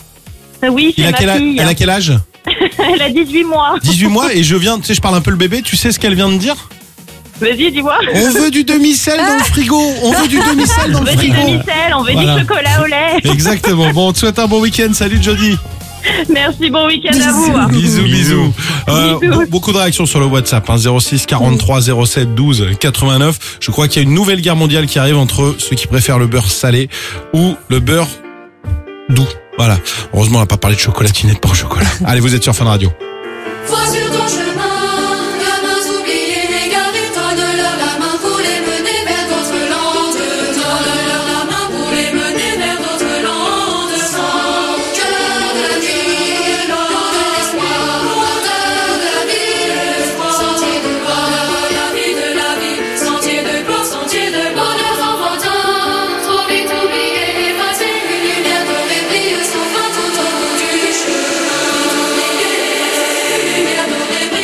Oui, c'est Il a ma quel, fille. elle a quel âge? Elle a 18 mois. 18 mois et je viens, tu sais, je parle un peu le bébé, tu sais ce qu'elle vient de dire? Vas-y, dis-moi. On veut du demi-sel dans le frigo. On veut du demi-sel dans On le veut du frigo. demi-sel, on veut Voilà. du chocolat au lait. Exactement. Bon, on te souhaite un bon week-end. Salut Jody. Merci, bon week-end à vous. hein. Bisous. Bisous. Beaucoup de réactions sur le WhatsApp. 06 43 07 12 89. Je crois qu'il y a une nouvelle guerre mondiale qui arrive entre ceux qui préfèrent le beurre salé ou le beurre doux. Voilà. Heureusement, on n'a pas parlé de chocolatine et de pain au chocolat. Allez, vous êtes sur Fun Radio. Vois sur ton chemin, gamins oubliés, égarés-toi de leur la main pour les mener vers d'autres landes. Donne-leur la main pour les mener vers d'autres landes. Sans cœur de la vie, loin de l'espoir, lointeur de la vie, sentier de gloire, la vie de la vie, sentier de gloire, sentier de bonheur enfantin. Trop vite oublié, effacé, une lumière dorée brille sans fin tout au bout du chemin. Lumière dorée brille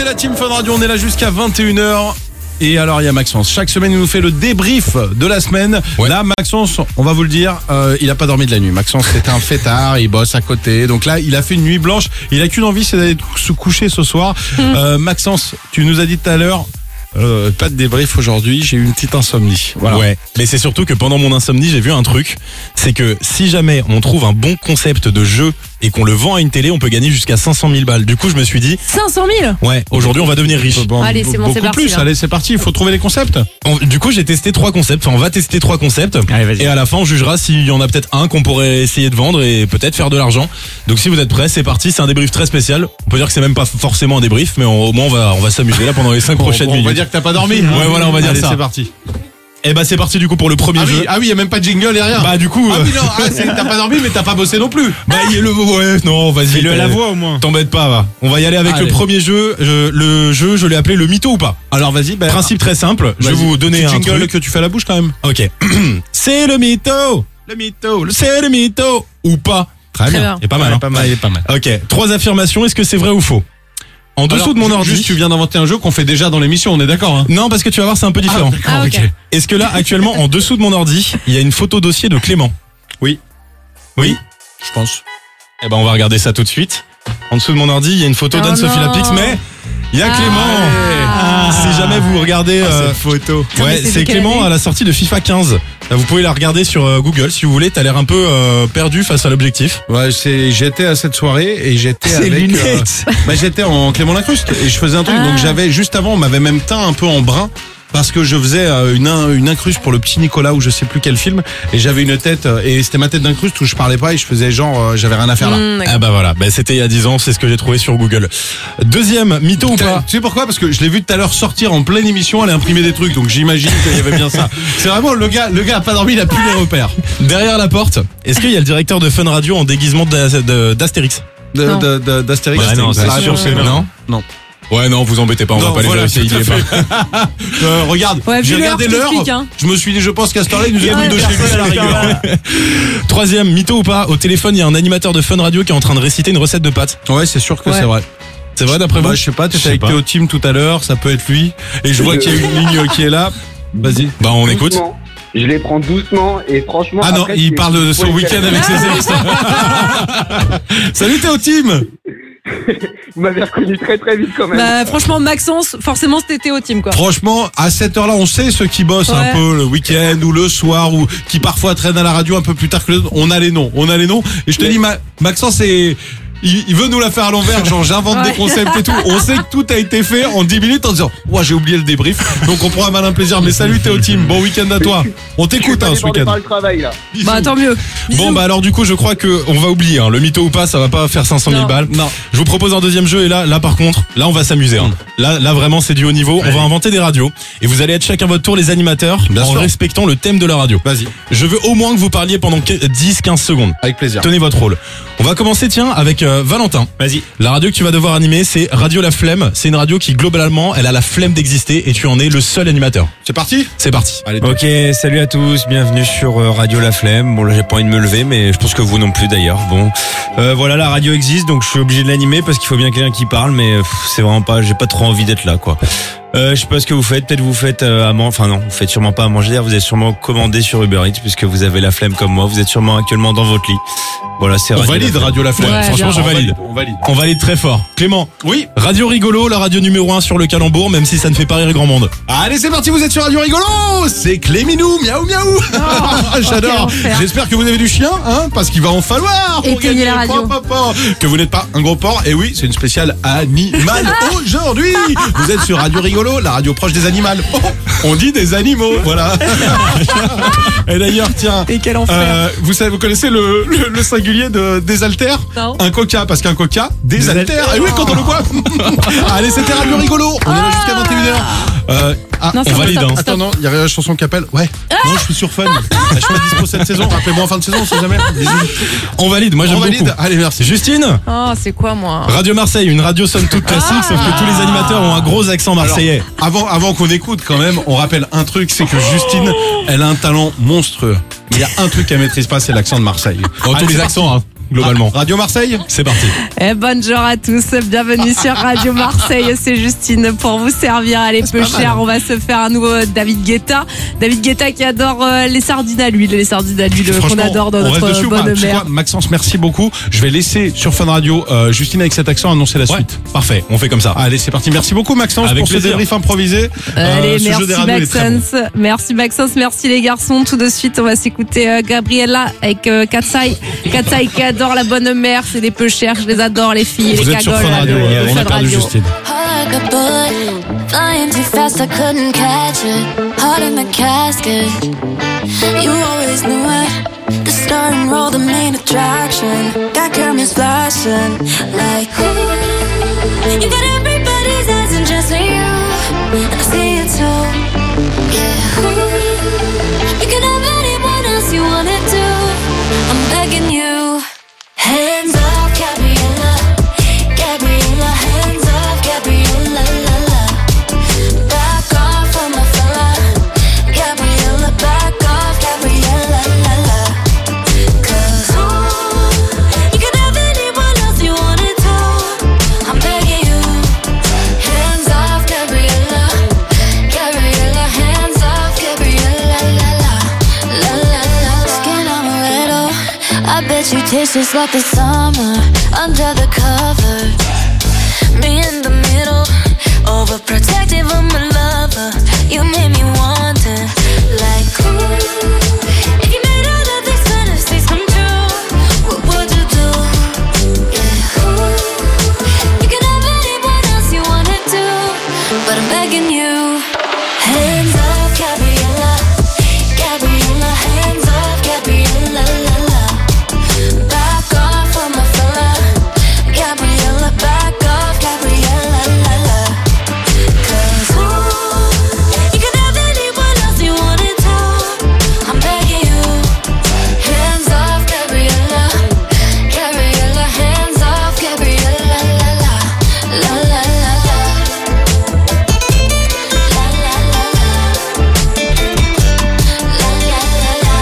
la team Fun Radio, on est là jusqu'à 21h. Et alors il y a Maxence, chaque semaine il nous fait le débrief de la semaine. Là Maxence, on va vous le dire, il a pas dormi de la nuit. Maxence c'est un fêtard, il bosse à côté. Donc là il a fait une nuit blanche, il a qu'une envie, c'est d'aller se coucher ce soir. Maxence, tu nous as dit tout à l'heure, pas de débrief aujourd'hui, j'ai eu une petite insomnie. Voilà. Ouais, mais c'est surtout que pendant mon insomnie, j'ai vu un truc, c'est que si jamais on trouve un bon concept de jeu et qu'on le vend à une télé, on peut gagner jusqu'à 500 000 balles. Du coup, je me suis dit... 500 000 ? Ouais, aujourd'hui, on va devenir riche. Allez, c'est bon, c'est parti. Plus. Allez, c'est parti, il faut trouver les concepts. Du coup, j'ai testé 3 concepts. Enfin, on va tester 3 concepts. Allez, et à la fin, on jugera s'il y en a peut-être un qu'on pourrait essayer de vendre et peut-être faire de l'argent. Donc, si vous êtes prêts, c'est parti. C'est un débrief très spécial. On peut dire que c'est même pas forcément un débrief, mais au moins, on va s'amuser là pendant les 5 prochaines minutes. On va dire que t'as pas dormi. Ouais, voilà, on va dire allez, ça. C'est parti. Et bah c'est parti du coup pour le premier jeu. Ah oui, il y a même pas de jingle et rien. Bah du coup. Ah oui, non, t'as pas dormi mais t'as pas bossé non plus. Bah il est non, vas-y. Il a la voix au moins. T'embête pas, va. On va y aller avec le premier jeu. Le jeu, je l'ai appelé le mytho ou pas. Alors vas-y. Principe très simple. Je vais vous donner un jingle truc que tu fais à la bouche quand même. Ok. C'est le mytho. C'est le mytho ou pas. Très bien. Il est pas mal. Il est pas mal. Ok. 3 affirmations. Est-ce que c'est vrai ou faux? En dessous de mon ordi. Juste, tu viens d'inventer un jeu qu'on fait déjà dans l'émission, on est d'accord hein? Non, parce que tu vas voir, c'est un peu différent. Okay. Est-ce que là, actuellement, en dessous de mon ordi, il y a une photo dossier de Clément? Oui. Oui? Je pense. Eh ben, on va regarder ça tout de suite. En dessous de mon ordi, il y a une photo d'Anne-Sophie Lapix, mais il y a Clément. Si jamais vous regardez cette photo. Ouais, c'est Clément à la sortie de FIFA 15. Vous pouvez la regarder sur Google si vous voulez. T'as l'air un peu perdu face à l'objectif. Ouais, j'étais à cette soirée et j'étais avec lunettes. J'étais en Clément Lincruste et je faisais un truc. Donc j'avais juste avant, on m'avait même teint un peu en brun. Parce que je faisais une incruste pour le petit Nicolas ou je sais plus quel film et j'avais une tête et c'était ma tête d'incruste où je parlais pas et je faisais genre j'avais rien à faire là. Ah bah voilà, c'était il y a 10 ans, c'est ce que j'ai trouvé sur Google. Deuxième, mytho ou pas? Tu sais pourquoi? Parce que je l'ai vu tout à l'heure sortir en pleine émission, aller imprimer des trucs donc j'imagine qu'il y avait bien ça. C'est vraiment le gars a pas dormi, il a plus les repères. Derrière la porte, est-ce qu'il y a le directeur de Fun Radio en déguisement d'Astérix? D'Astérix? Ouais, non, c'est sûr que non. Non. Ouais non, vous embêtez pas, on va pas les vérifier, il est pas. Regarde, j'ai regardé l'heure, je me suis dit je pense qu'à ce temps-là il nous écoute de chez lui à la rigueur. Troisième, mytho ou pas, au téléphone il y a un animateur de Fun Radio qui est en train de réciter une recette de pâtes. Ouais, c'est sûr que c'est vrai. C'est vrai d'après vous? Je sais pas, t'étais avec Théo Team tout à l'heure, ça peut être lui. Et je vois qu'il y a une ligne qui est là. Vas-y. Bah on écoute. Je les prends doucement et franchement... Ah non, il parle de son week-end avec ses ex. Salut Théo Team. Vous m'avez reconnu très très vite quand même. Bah franchement Maxence, forcément c'était Théo Team quoi. Franchement, à cette heure-là, on sait ceux qui bossent un peu le week-end ou le soir ou qui parfois traînent à la radio un peu plus tard que les autres. On a les noms. Et je te dis, Maxence il veut nous la faire à l'envers, genre j'invente des concepts et tout. On sait que tout a été fait en 10 minutes en disant j'ai oublié le débrief. Donc on prend un malin plaisir. Mais salut Théo Team, bon week-end à toi. On t'écoute ce week-end. Le travail, là. Bah tant mieux. Bon bah alors du coup je crois que on va oublier le mytho ou pas, ça va pas faire 500 000 balles. Non. Je vous propose un deuxième jeu et là par contre, là on va s'amuser. Là vraiment c'est du haut niveau. On va inventer des radios et vous allez être chacun votre tour les animateurs en respectant le thème de la radio. Vas-y. Je veux au moins que vous parliez pendant 10-15 secondes. Avec plaisir. Tenez votre rôle. On va commencer avec Valentin. Vas-y. La radio que tu vas devoir animer, c'est Radio La Flemme. C'est une radio qui globalement, elle a la flemme d'exister et tu en es le seul animateur. C'est parti? C'est parti. Allez, ok, salut à tous, bienvenue sur Radio La Flemme. Bon là j'ai pas envie de me lever, mais je pense que vous non plus d'ailleurs. Bon, voilà, la radio existe, donc je suis obligé de l'animer parce qu'il faut bien quelqu'un qui parle, mais c'est vraiment pas, j'ai pas trop envie d'être là quoi. Je sais pas ce que vous faites, peut-être vous faites à manger, enfin non, vous faites sûrement pas à manger, vous êtes sûrement commandé sur Uber Eats puisque vous avez la flemme comme moi, vous êtes sûrement actuellement dans votre lit. Voilà, c'est On valide Radio La Flemme. Ouais, franchement, je valide. On valide très fort. Clément. Oui. Radio Rigolo, la radio numéro 1 sur le calembour, même si ça ne fait pas rire grand monde. Allez, c'est parti, vous êtes sur Radio Rigolo. C'est Cléminou, miaou miaou. J'adore. J'espère que vous avez du chien, parce qu'il va en falloir. Éteignez la radio. Que vous n'êtes pas un gros porc. Et oui, c'est une spéciale animal aujourd'hui. Vous êtes sur Radio Rigolo, la radio proche des animaux. On dit des animaux, voilà. Et d'ailleurs, tiens. Et quel enfer. Vous connaissez le singulier de désaltère? Non. Un coca, parce qu'un coca désaltère. Et oui, quand on le boit. Allez, c'était Radio Rigolo. On est là jusqu'à 21h. Non, on valide. Attends, non, il y a la chanson qui appelle. Ouais. Non, je suis sur Fun. Je suis dispo cette saison. Rappelez-moi en fin de saison, on sait jamais. On valide. Moi, j'aime beaucoup. Allez, merci. Justine. Oh, c'est quoi moi? Radio Marseille, une radio somme toute classique, sauf que tous les animateurs ont un gros accent marseillais. Alors, avant qu'on écoute quand même, on rappelle un truc, c'est que Justine, elle a un talent monstrueux. Il y a un truc qu'elle maîtrise pas, c'est l'accent de Marseille. Tous les accents, globalement. Radio Marseille, c'est parti. Bonjour à tous, bienvenue sur Radio Marseille, c'est Justine pour vous servir à les peu chers. On va se faire un nouveau David Guetta. David Guetta qui adore les sardines à l'huile qu'on adore dans notre bonne mère. Maxence, merci beaucoup. Je vais laisser sur Fun Radio Justine avec cet accent annoncer la suite. Parfait, on fait comme ça. Allez, c'est parti. Merci beaucoup Maxence avec pour plaisir. ce débrief improvisé. Allez, merci Maxence. Merci Maxence, merci les garçons. Tout de suite, on va s'écouter Gabriella avec Katsai. Katsai qui adore la bonne mère, c'est des peu chers, je les adore les filles, vous les êtes sur cagoles. Fun Radio, on a perdu Justine. Flying too fast, I couldn't catch it. Heart in the casket. You always knew it. The starting role, the main attraction. Got cameras flashing like ooh. You got everybody's eyes and just you. And I see it too. Yeah. Ooh. You can have anyone else you wanna do. I'm begging you. Hands off, Gabriella. Gabriella, hands off, Gabriella. La, la. Back off of my fella. Gabriella, back off, Gabriella. La, la. 'Cause you can have anyone else you wanted to. I'm begging you. Hands off, Gabriella. Gabriella, hands off, Gabriella. La, la. La, la, la. Skin amaretto. I bet you taste just like the summer under the cover. Me in the middle, overprotective of my lover. You made me want it, like ooh. If you made all of these fantasies come true, what would you do? Yeah, ooh. You can have anyone else you wanna do, but I'm begging you. Hands off, Gabriella. Gabriella, hands off, Gabriella. La, la. Back off of my fella. Gabriella, back off, Gabriella. La, la. 'Cause ooh, you can have anyone else you wanted to. I'm begging you. Hands off, Gabriella. Gabriella, hands off, Gabriella. La, la. La, la, la, la. La, la, la, la. La, la, la, la.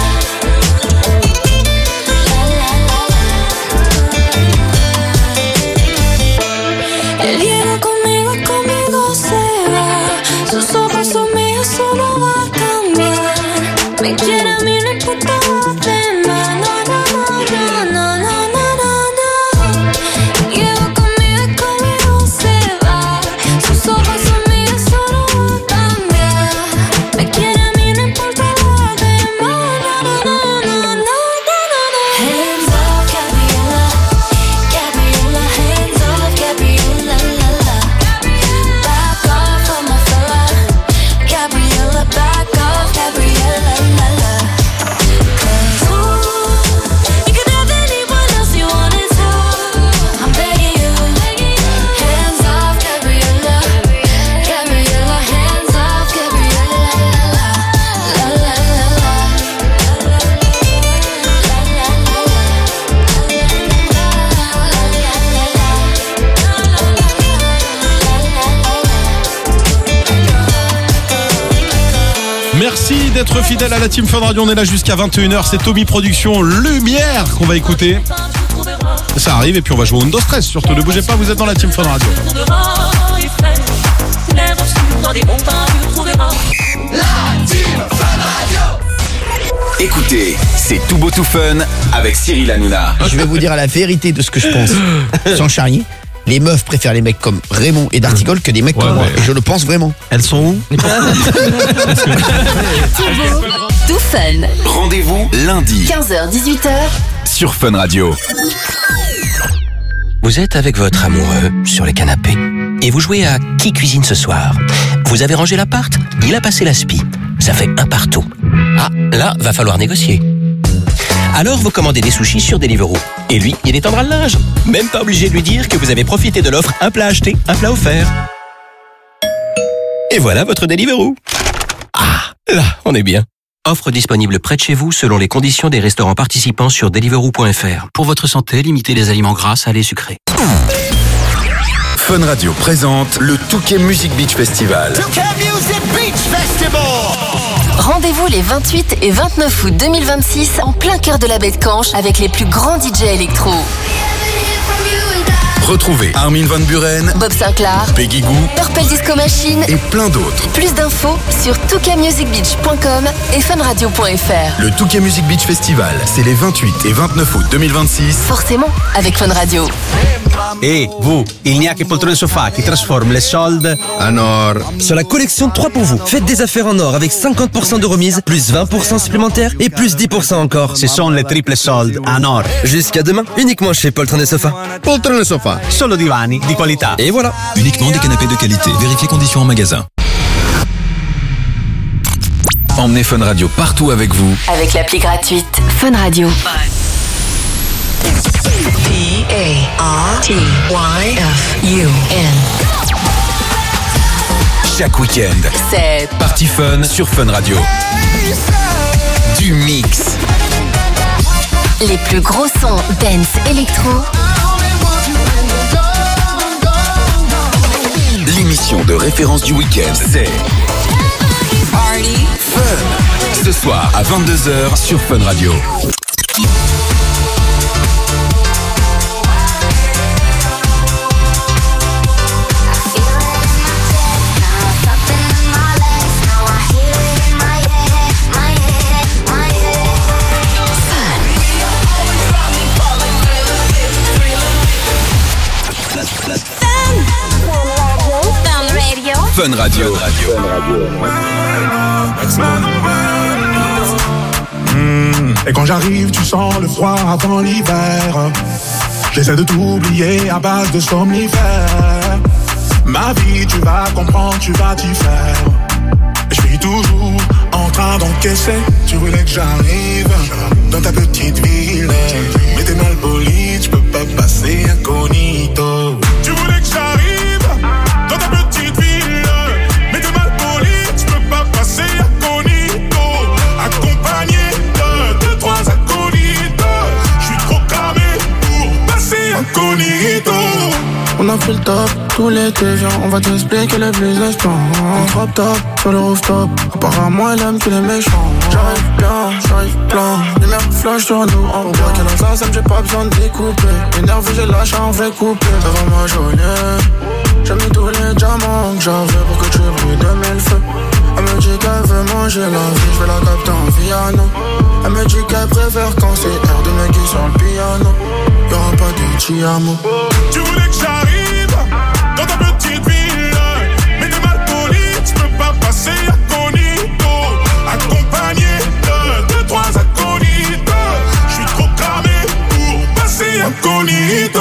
Él viene conmigo, conmigo se va. Sus ojos son míos, solo va a cambiar. Me quiere a mí, no importa lo demás. No, no, no, no, no, no, no. Lleva conmigo, conmigo se va. Sus ojos son míos, solo va a cambiar. Me quiere a mí, no importa lo demás. No, no, no, no, no, no. Hands off, Gabriella. Gabriella, hands off, Gabriella. La, la. Back off of my fella. Gabriella, back off, Gabriella. La, la. 'Cause ooh, you can have anyone else you wanted to. I'm begging you. Hands off, Gabriella. Gabriella, hands off, Gabriella. La, la, la, la, la. Merci d'être fidèle à la Team Fun Radio. On est là jusqu'à 21h. C'est Tommy Production Lumière qu'on va écouter. Ça arrive et puis on va jouer au Undo Stress. Surtout ne bougez pas, vous êtes dans la Team Fun Radio. Écoutez, c'est Tout Beau Tout Fun avec Cyril Hanouna. Je vais vous dire la vérité de ce que je pense. Sans charrier, les meufs préfèrent les mecs comme Raymond et D'Artigol que des mecs comme moi. Et je le pense vraiment. Elles sont où? Tout fun. Rendez-vous lundi, 15h-18h. sur Fun Radio. Vous êtes avec votre amoureux sur le canapé et vous jouez à qui cuisine ce soir. Vous avez rangé l'appart, il a passé l'aspi. Ça fait un partout. Ah, là, va falloir négocier. Alors vous commandez des sushis sur Deliveroo. Et lui, il étendra le linge. Même pas obligé de lui dire que vous avez profité de l'offre un plat acheté, un plat offert. Et voilà votre Deliveroo. Ah, là, on est bien. Offre disponible près de chez vous selon les conditions des restaurants participants sur Deliveroo.fr. Pour votre santé, limitez les aliments gras, salés, sucrés. Fun Radio présente le Touquet Music Beach Festival. Touquet Music Beach Festival. Rendez-vous les 28 et 29 août 2026 en plein cœur de la baie de Canche avec les plus grands DJ électro. Retrouvez Armin van Buren, Bob Sinclair, Peggy Gou, Purple Disco Machine et plein d'autres. Plus d'infos sur toukamusicbeach.com et funradio.fr. Le Touquet Music Beach Festival, c'est les 28 et 29 août 2026. Forcément, avec Fun Radio. Et vous, il n'y a que poltrone sofa qui transforme les soldes en or. Sur la collection 3 pour vous, faites des affaires en or avec 50% de remise, plus 20% supplémentaires et plus 10% encore. Ce sont les triples soldes en or. Jusqu'à demain, uniquement chez Poltrone Sofa. Poltrone Sofa. Solo divani di qualità. Et voilà. Uniquement des canapés de qualité. Vérifiez conditions en magasin. Emmenez Fun Radio partout avec vous. Avec l'appli gratuite Fun Radio. PARTYFUN. Chaque week-end, C'est Party Fun sur Fun Radio. Du mix. les plus gros sons dance électro. L'émission de référence du week-end, c'est Party Fun. Ce soir à 22h sur Fun Radio. Fun Radio. Et quand j'arrive, tu sens le froid avant l'hiver. J'essaie de t'oublier à base de somnifères. Ma vie, tu vas comprendre, tu vas t'y faire. Je suis toujours en train d'encaisser. Tu voulais que j'arrive dans ta petite ville, mais t'es mal poli, tu peux pas passer incognito. Tu voulais que j'arrive dans ta petite ville, mais t'es mal poli, tu peux pas passer incognito. Accompagné de deux, trois acolytes, je suis trop cramé pour passer incognito. On a pris le top, tout l'été, viens, on va t'expliquer les business plans. En crop top, sur le rooftop, apparemment elle aime tous les méchants. J'arrive bien, j'arrive plein, lumière flash sur nous. On voit qu'elle a la sème, j'ai pas besoin de découper. Énervé, j'ai lâché un vrai couplet. Ça va ma jolie, j'ai mis tous les diamants que j'avais pour que tu brûles de mille feux. Elle me dit qu'elle veut manger la vie, je vais la capter en piano. Elle me dit qu'elle préfère quand c'est air de Nike sur le piano. Y'aura pas de Tiamo. Tu voulais que j'arrive dans ta petite ville, mais t'es mal poli, tu peux pas passer incognito. Accompagné de deux, trois acolytes, je suis trop cramé pour passer incognito.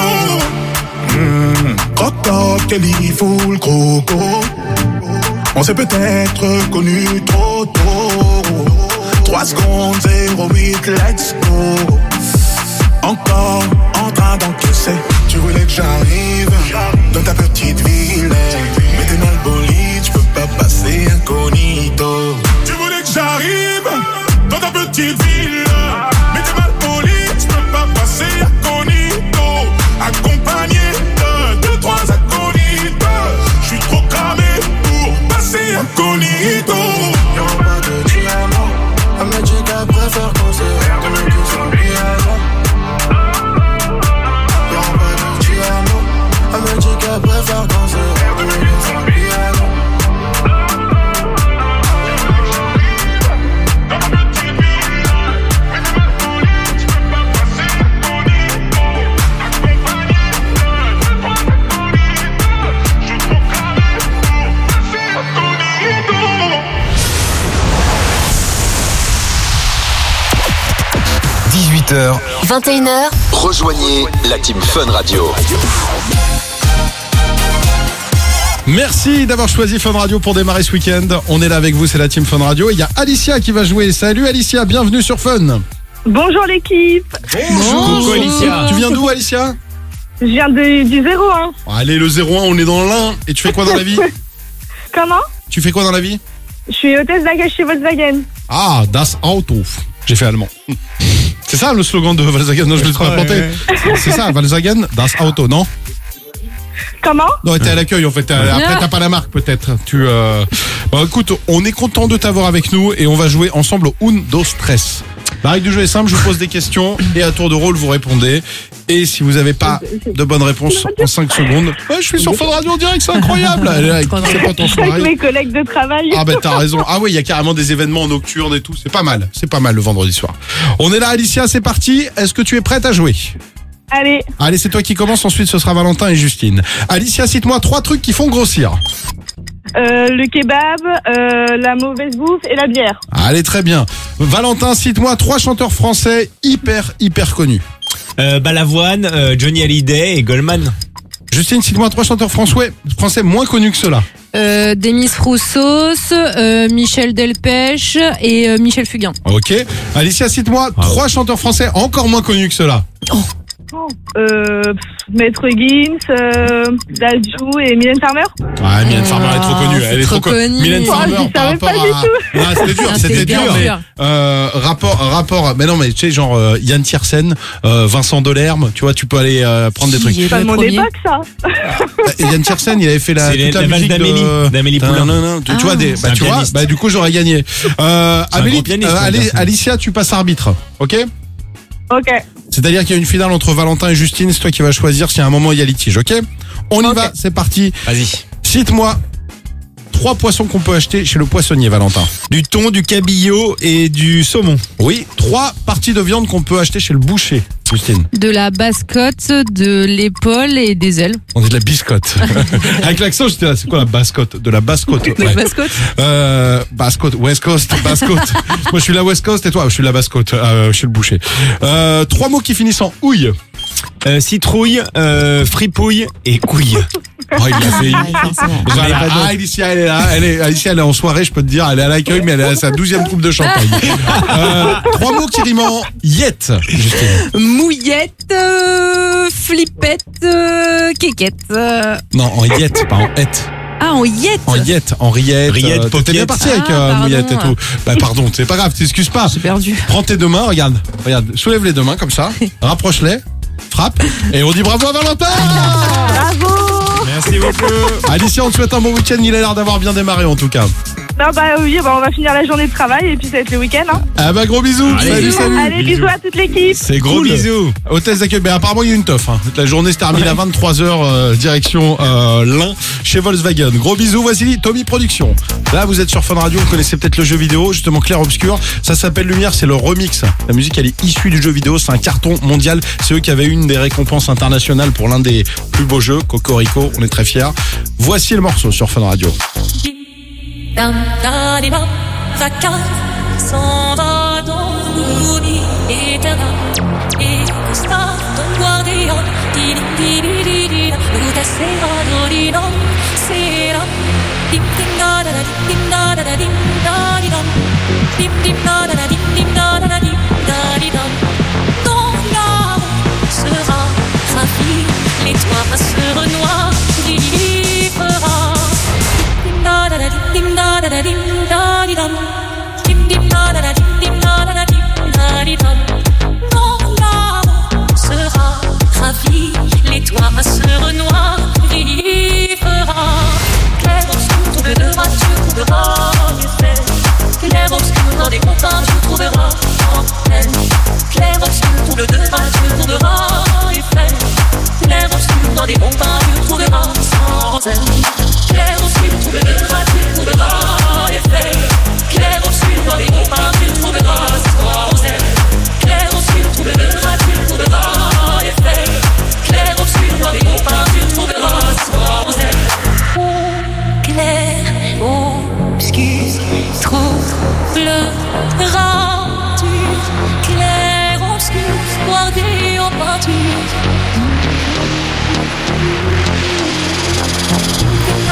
Croque-top, Kelly, full croco. On s'est peut-être connus trop tôt. 3 secondes, 08, let's go. Encore en train d'encaisser. Tu voulais que j'arrive dans ta petite ville, mais t'es mal poli, tu peux pas passer incognito. Tu voulais que j'arrive dans ta petite ville, mais t'es mal poli, tu peux pas passer incognito. Accompagné de deux, trois acolytes, je suis trop cramé pour passer incognito. Y'aura pas de diamant. Elle me dit qu'elle préfère quand c'est air de Nike sur le piano. Y'aura pas de diamant. Elle me dit qu'elle préfère quand c'est air de Nike sur le piano. H 21h. Rejoignez la team Fun Radio. Merci d'avoir choisi Fun Radio pour démarrer ce week-end. On est là avec vous, c'est la team Fun Radio. Il y a Alicia qui va jouer. Salut Alicia, bienvenue sur Fun. Bonjour l'équipe. Bonjour. Coucou Alicia. Tu viens d'où Alicia? Je viens du 01. Allez, le 01, on est dans l'un. Et tu fais quoi dans la vie? Comment? Tu fais quoi dans la vie? Je suis hôtesse d'accueil chez Volkswagen. Ah, Das Auto. J'ai fait allemand. C'est ça le slogan de Volkswagen? Non, je ne l'ai pas planté. C'est ça, Volkswagen, Das Auto, non? Comment? Non, t'es à l'accueil en fait. Après, t'as pas la marque peut-être. Bon, écoute, on est content de t'avoir avec nous et on va jouer ensemble au Un, Dos, Tres. La règle du jeu est simple, je vous pose des questions et à tour de rôle vous répondez. Et si vous n'avez pas de bonne réponse en 5 secondes, ouais, je suis sur Fun Radio en direct, c'est incroyable. C'est pas ton soirée. Avec mes collègues de travail. Ah ben t'as raison. Ah oui, il y a carrément des événements nocturnes et tout. C'est pas mal le vendredi soir. On est là, Alicia, c'est parti. Est-ce que tu es prête à jouer? Allez, c'est toi qui commence. Ensuite, ce sera Valentin et Justine. Alicia, cite-moi 3 trucs qui font grossir. Le kebab, la mauvaise bouffe et la bière. Allez, très bien. Valentin, cite-moi 3 chanteurs français hyper connus. Balavoine, Johnny Hallyday et Goldman. Justine, cite-moi 3 chanteurs français moins connus que ceux-là. Demis Roussos, Michel Delpech et Michel Fugain. Ok. Alicia, cite-moi 3 chanteurs français encore moins connus que ceux-là. Maître Gims, Dadju et Mylène Farmer. Ah, Mylène Farmer elle est trop connue. Elle est trop connue. Mylène Farmer par rapport à... Ah, c'était dur, mais rapport. Mais non, mais tu sais, genre Yann Tiersen, Vincent Delerme, tu vois, tu peux aller prendre des trucs. C'est pas mon époque, ça. Yann Tiersen, il avait fait toute la musique d'Amélie Poulain. Non, tu vois, du coup, j'aurais gagné. Alicia, tu passes arbitre, ok? Ok. C'est-à-dire qu'il y a une finale entre Valentin et Justine, c'est toi qui vas choisir s'il y a un moment il y a litige, ok? On y va, c'est parti. Vas-y. Cite-moi 3 poissons qu'on peut acheter chez le poissonnier, Valentin. Du thon, du cabillaud et du saumon. Oui, 3 parties de viande qu'on peut acheter chez le boucher, Justine. De la bascotte, de l'épaule et des ailes. On dit de la biscotte. Avec l'accent, j'étais là, c'est quoi la bascotte? De la bascotte. De la bascotte bascotte, West Coast, bascotte. Moi, je suis la West Coast et toi, je suis la bascotte. Je suis le boucher. 3 mots qui finissent en ouille. Citrouille, fripouille et couille. Oh, il l'a fait. Alicia, elle est là. Alicia, elle est en soirée, je peux te dire. Elle est à l'accueil, mais elle est à sa 12e coupe de champagne. 3 mots qui riment en yette. Mouillette, flippette, kékette. Non, en yette, pas en hette. Ah, en yette. En yette, en rillette. T'es bien parti avec mouillette et tout. Bah pardon, c'est pas grave, t'excuses pas. J'ai perdu. Prends tes 2 mains, regarde, soulève les 2 mains comme ça, rapproche-les, frappe, et on dit bravo à Valentin. Bravo. Merci beaucoup. Alicia, on te souhaite un bon week-end, il a l'air d'avoir bien démarré en tout cas. Non, oui, on va finir la journée de travail et puis ça va être le week-end. Hein. Ah bah gros bisous. Allez, salut. Allez, bisous à toute l'équipe. C'est gros cool. Bisous. Hôtesse d'accueil, mais apparemment il y a une teuf. La journée se termine à 23h, direction L'Ain, chez Volkswagen. Gros bisous, voici Tommy Production. Là vous êtes sur Fun Radio, vous connaissez peut-être le jeu vidéo, justement Clair Obscur. Ça s'appelle Lumière, c'est le remix. La musique elle est issue du jeu vidéo, c'est un carton mondial. C'est eux qui avaient une des récompenses internationales pour l'un des plus beaux jeux, Cocorico, on est très fiers. Voici le morceau sur Fun Radio. S'en va dans l'oubli éternel et costa ton guardian di di di di di luta sera dorino sera dim dim da da dim da da dim da di dam dim dim da da dim da da dim da di dam ton âme sera ravie les toits passeurs noirs vivra dim da da dim da da dim da di dam. Sera ravi, les toits passeurs noirs vivra. Clair obscur, trouble de bras, tu trouveras effet. Clair obscur, dans des comptins, tu trouveras en peine. Clair obscur, trouble de bras, tu trouveras effet. Clair obscur, dans des comptins, tu trouveras sans haine. Clair obscur, trouble de bras, tu trouveras effet. Clair obscur, dans les comptins, tu trouveras sans haine. Clair obscur, trouble de bras, tu trouveras effet. Clair obscur, dans les comptins, tu trouveras sans haine. Clair obscur, trouveras-tu. Clair obscur, guardé en peinture.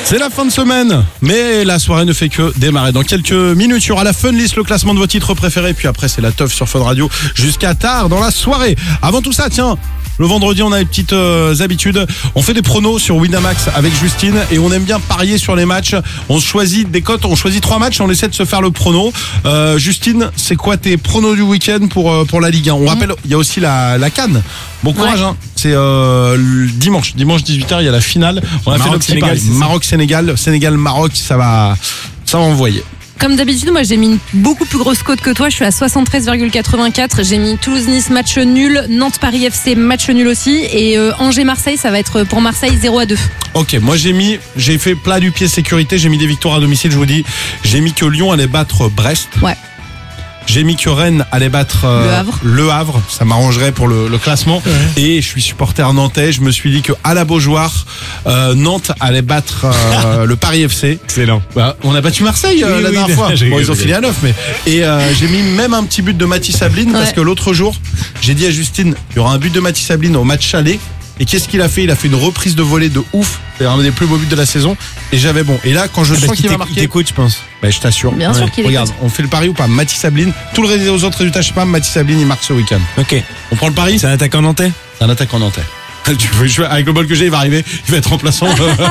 C'est la fin de semaine, mais la soirée ne fait que démarrer. Dans quelques minutes, il y aura la Fun List, le classement de vos titres préférés. Puis après, c'est la teuf sur Fun Radio jusqu'à tard dans la soirée. Avant tout ça, tiens, le vendredi, on a des petites habitudes. On fait des pronos sur Winamax avec Justine et on aime bien parier sur les matchs. On choisit des cotes, on choisit 3 matchs et on essaie de se faire le prono. Justine, c'est quoi tes pronos du week-end pour la Ligue 1? On rappelle, il y a aussi la CAN. Bon courage, hein. C'est dimanche 18h, il y a la finale. On a fait notre petit pari. Maroc-Sénégal, Sénégal-Maroc, ça va envoyer. Comme d'habitude, moi j'ai mis une beaucoup plus grosse cote que toi. Je suis à 73,84. J'ai mis Toulouse-Nice match nul, Nantes-Paris FC match nul aussi, et Angers-Marseille, ça va être pour Marseille 0-2. Ok, moi j'ai fait plat du pied sécurité. J'ai mis des victoires à domicile. Je vous dis, j'ai mis que Lyon allait battre Brest. Ouais. J'ai mis que Rennes allait battre le Havre, ça m'arrangerait pour le classement. Ouais. Et je suis supporter nantais, je me suis dit que à la Beaujoire, Nantes allait battre le Paris FC. Excellent. Bah, on a battu Marseille la dernière fois. Bon, ils ont filé à 9, mais et j'ai mis même un petit but de Mathis Sabline parce que l'autre jour, j'ai dit à Justine, il y aura un but de Mathis Sabline au match aller. Et qu'est-ce qu'il a fait? Il a fait une reprise de volée de ouf. C'est un des plus beaux buts de la saison. Et j'avais bon. Et là, quand je sens qu'il va marquer. Il t'écoute, je pense. Bah, je t'assure. Bien sûr qu'il Regarde, on fait le pari ou pas? Mathis Sabline. Tous les autres résultats, je sais pas. Mathis Sabline, il marque ce week-end. Ok. On prend le pari? C'est un attaquant nantais? C'est un attaquant nantais. Tu veux jouer avec le bol que j'ai, il va arriver, il va être remplaçant.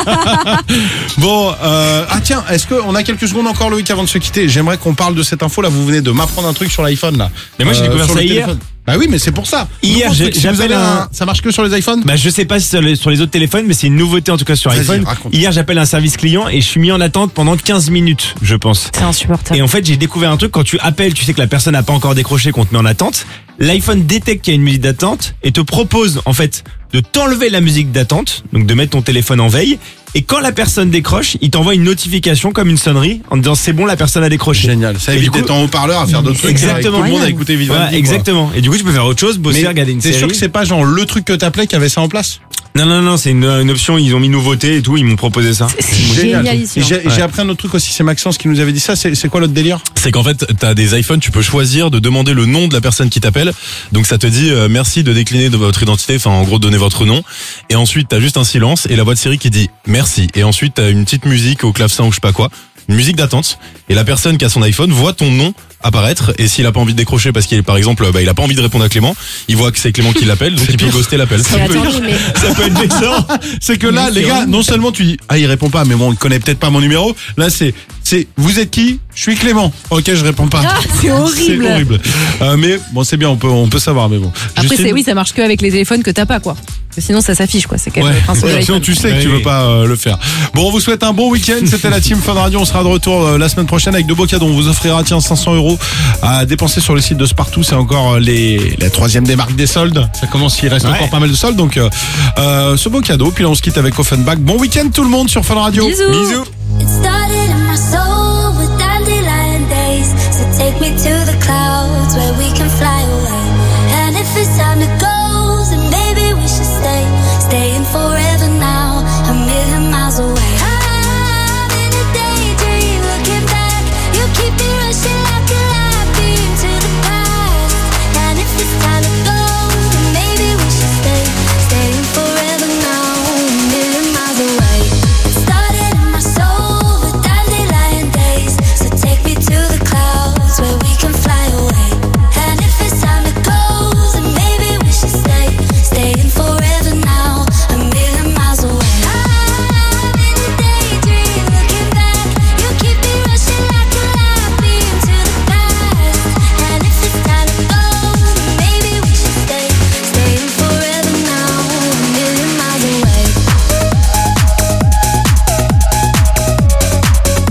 Bon, tiens, est-ce qu'on a quelques secondes encore, Loïc, avant de se quitter? J'aimerais qu'on parle de cette info là. Vous venez de m'apprendre un truc sur l'iPhone là. Mais moi j'ai découvert ça hier. Bah oui, mais c'est pour ça. Hier, j'appelle ça marche que sur les iPhones? Bah je sais pas si sur les autres téléphones, mais c'est une nouveauté en tout cas sur iPhone. Raconte. Hier, j'appelle un service client et je suis mis en attente pendant 15 minutes, je pense. C'est insupportable. Et en fait, j'ai découvert un truc, quand tu appelles, tu sais que la personne n'a pas encore décroché, qu'on te met en attente. L'iPhone détecte qu'il y a une musique d'attente et te propose en fait de t'enlever la musique d'attente, donc de mettre ton téléphone en veille. Et quand la personne décroche, il t'envoie une notification comme une sonnerie en disant c'est bon, la personne a décroché. Génial. Ça évite d'être en haut-parleur à faire d'autres trucs. Exactement. Tout le monde a écouté Vivaldi. Voilà, exactement. Et du coup, tu peux faire autre chose, bosser, regarder une série. T'es sûr que c'est pas genre le truc que t'appelais qui avait ça en place? Non, c'est une option, ils ont mis nouveauté et tout, ils m'ont proposé ça. C'est génial ici. J'ai appris un autre truc aussi, c'est Maxence qui nous avait dit ça. C'est quoi l'autre délire? C'est qu'en fait, t'as des iPhones, tu peux choisir de demander le nom de la personne qui t'appelle. Donc ça te dit merci de décliner de votre identité, enfin en gros donner votre nom. Et ensuite t'as juste un silence et la voix de Siri qui dit merci. Et ensuite t'as une petite musique au clavecin ou je sais pas quoi, une musique d'attente. Et la personne qui a son iPhone voit ton nom apparaître, et s'il a pas envie de décrocher parce qu'il est par exemple il a pas envie de répondre à Clément, il voit que c'est Clément qui l'appelle, donc il peut ghoster l'appel. Ça peut être vexant. C'est que là les gars, non seulement tu dis il répond pas, mais bon il connaît peut-être pas mon numéro. Là c'est vous êtes qui? Je suis Clément. Ok, je réponds pas. C'est horrible. C'est horrible. Mais bon, c'est bien, on peut savoir, mais bon. Après Justine, ça marche que avec les téléphones que t'as pas quoi. Sinon ça s'affiche quoi. C'est quand même le principe de l'iPhone. Sinon tu sais que tu veux pas le faire. Bon, on vous souhaite un bon week-end. C'était la team Fun Radio. On sera de retour la semaine prochaine avec de beaux cadeaux. On vous offrira 500 € à dépenser sur le site de Spartoo. C'est encore la troisième des marques des soldes. Ça commence, il reste encore pas mal de soldes. Donc ce beau cadeau. Puis là on se quitte avec Offenbach. Bon week-end tout le monde sur Fun Radio. Bisous. It started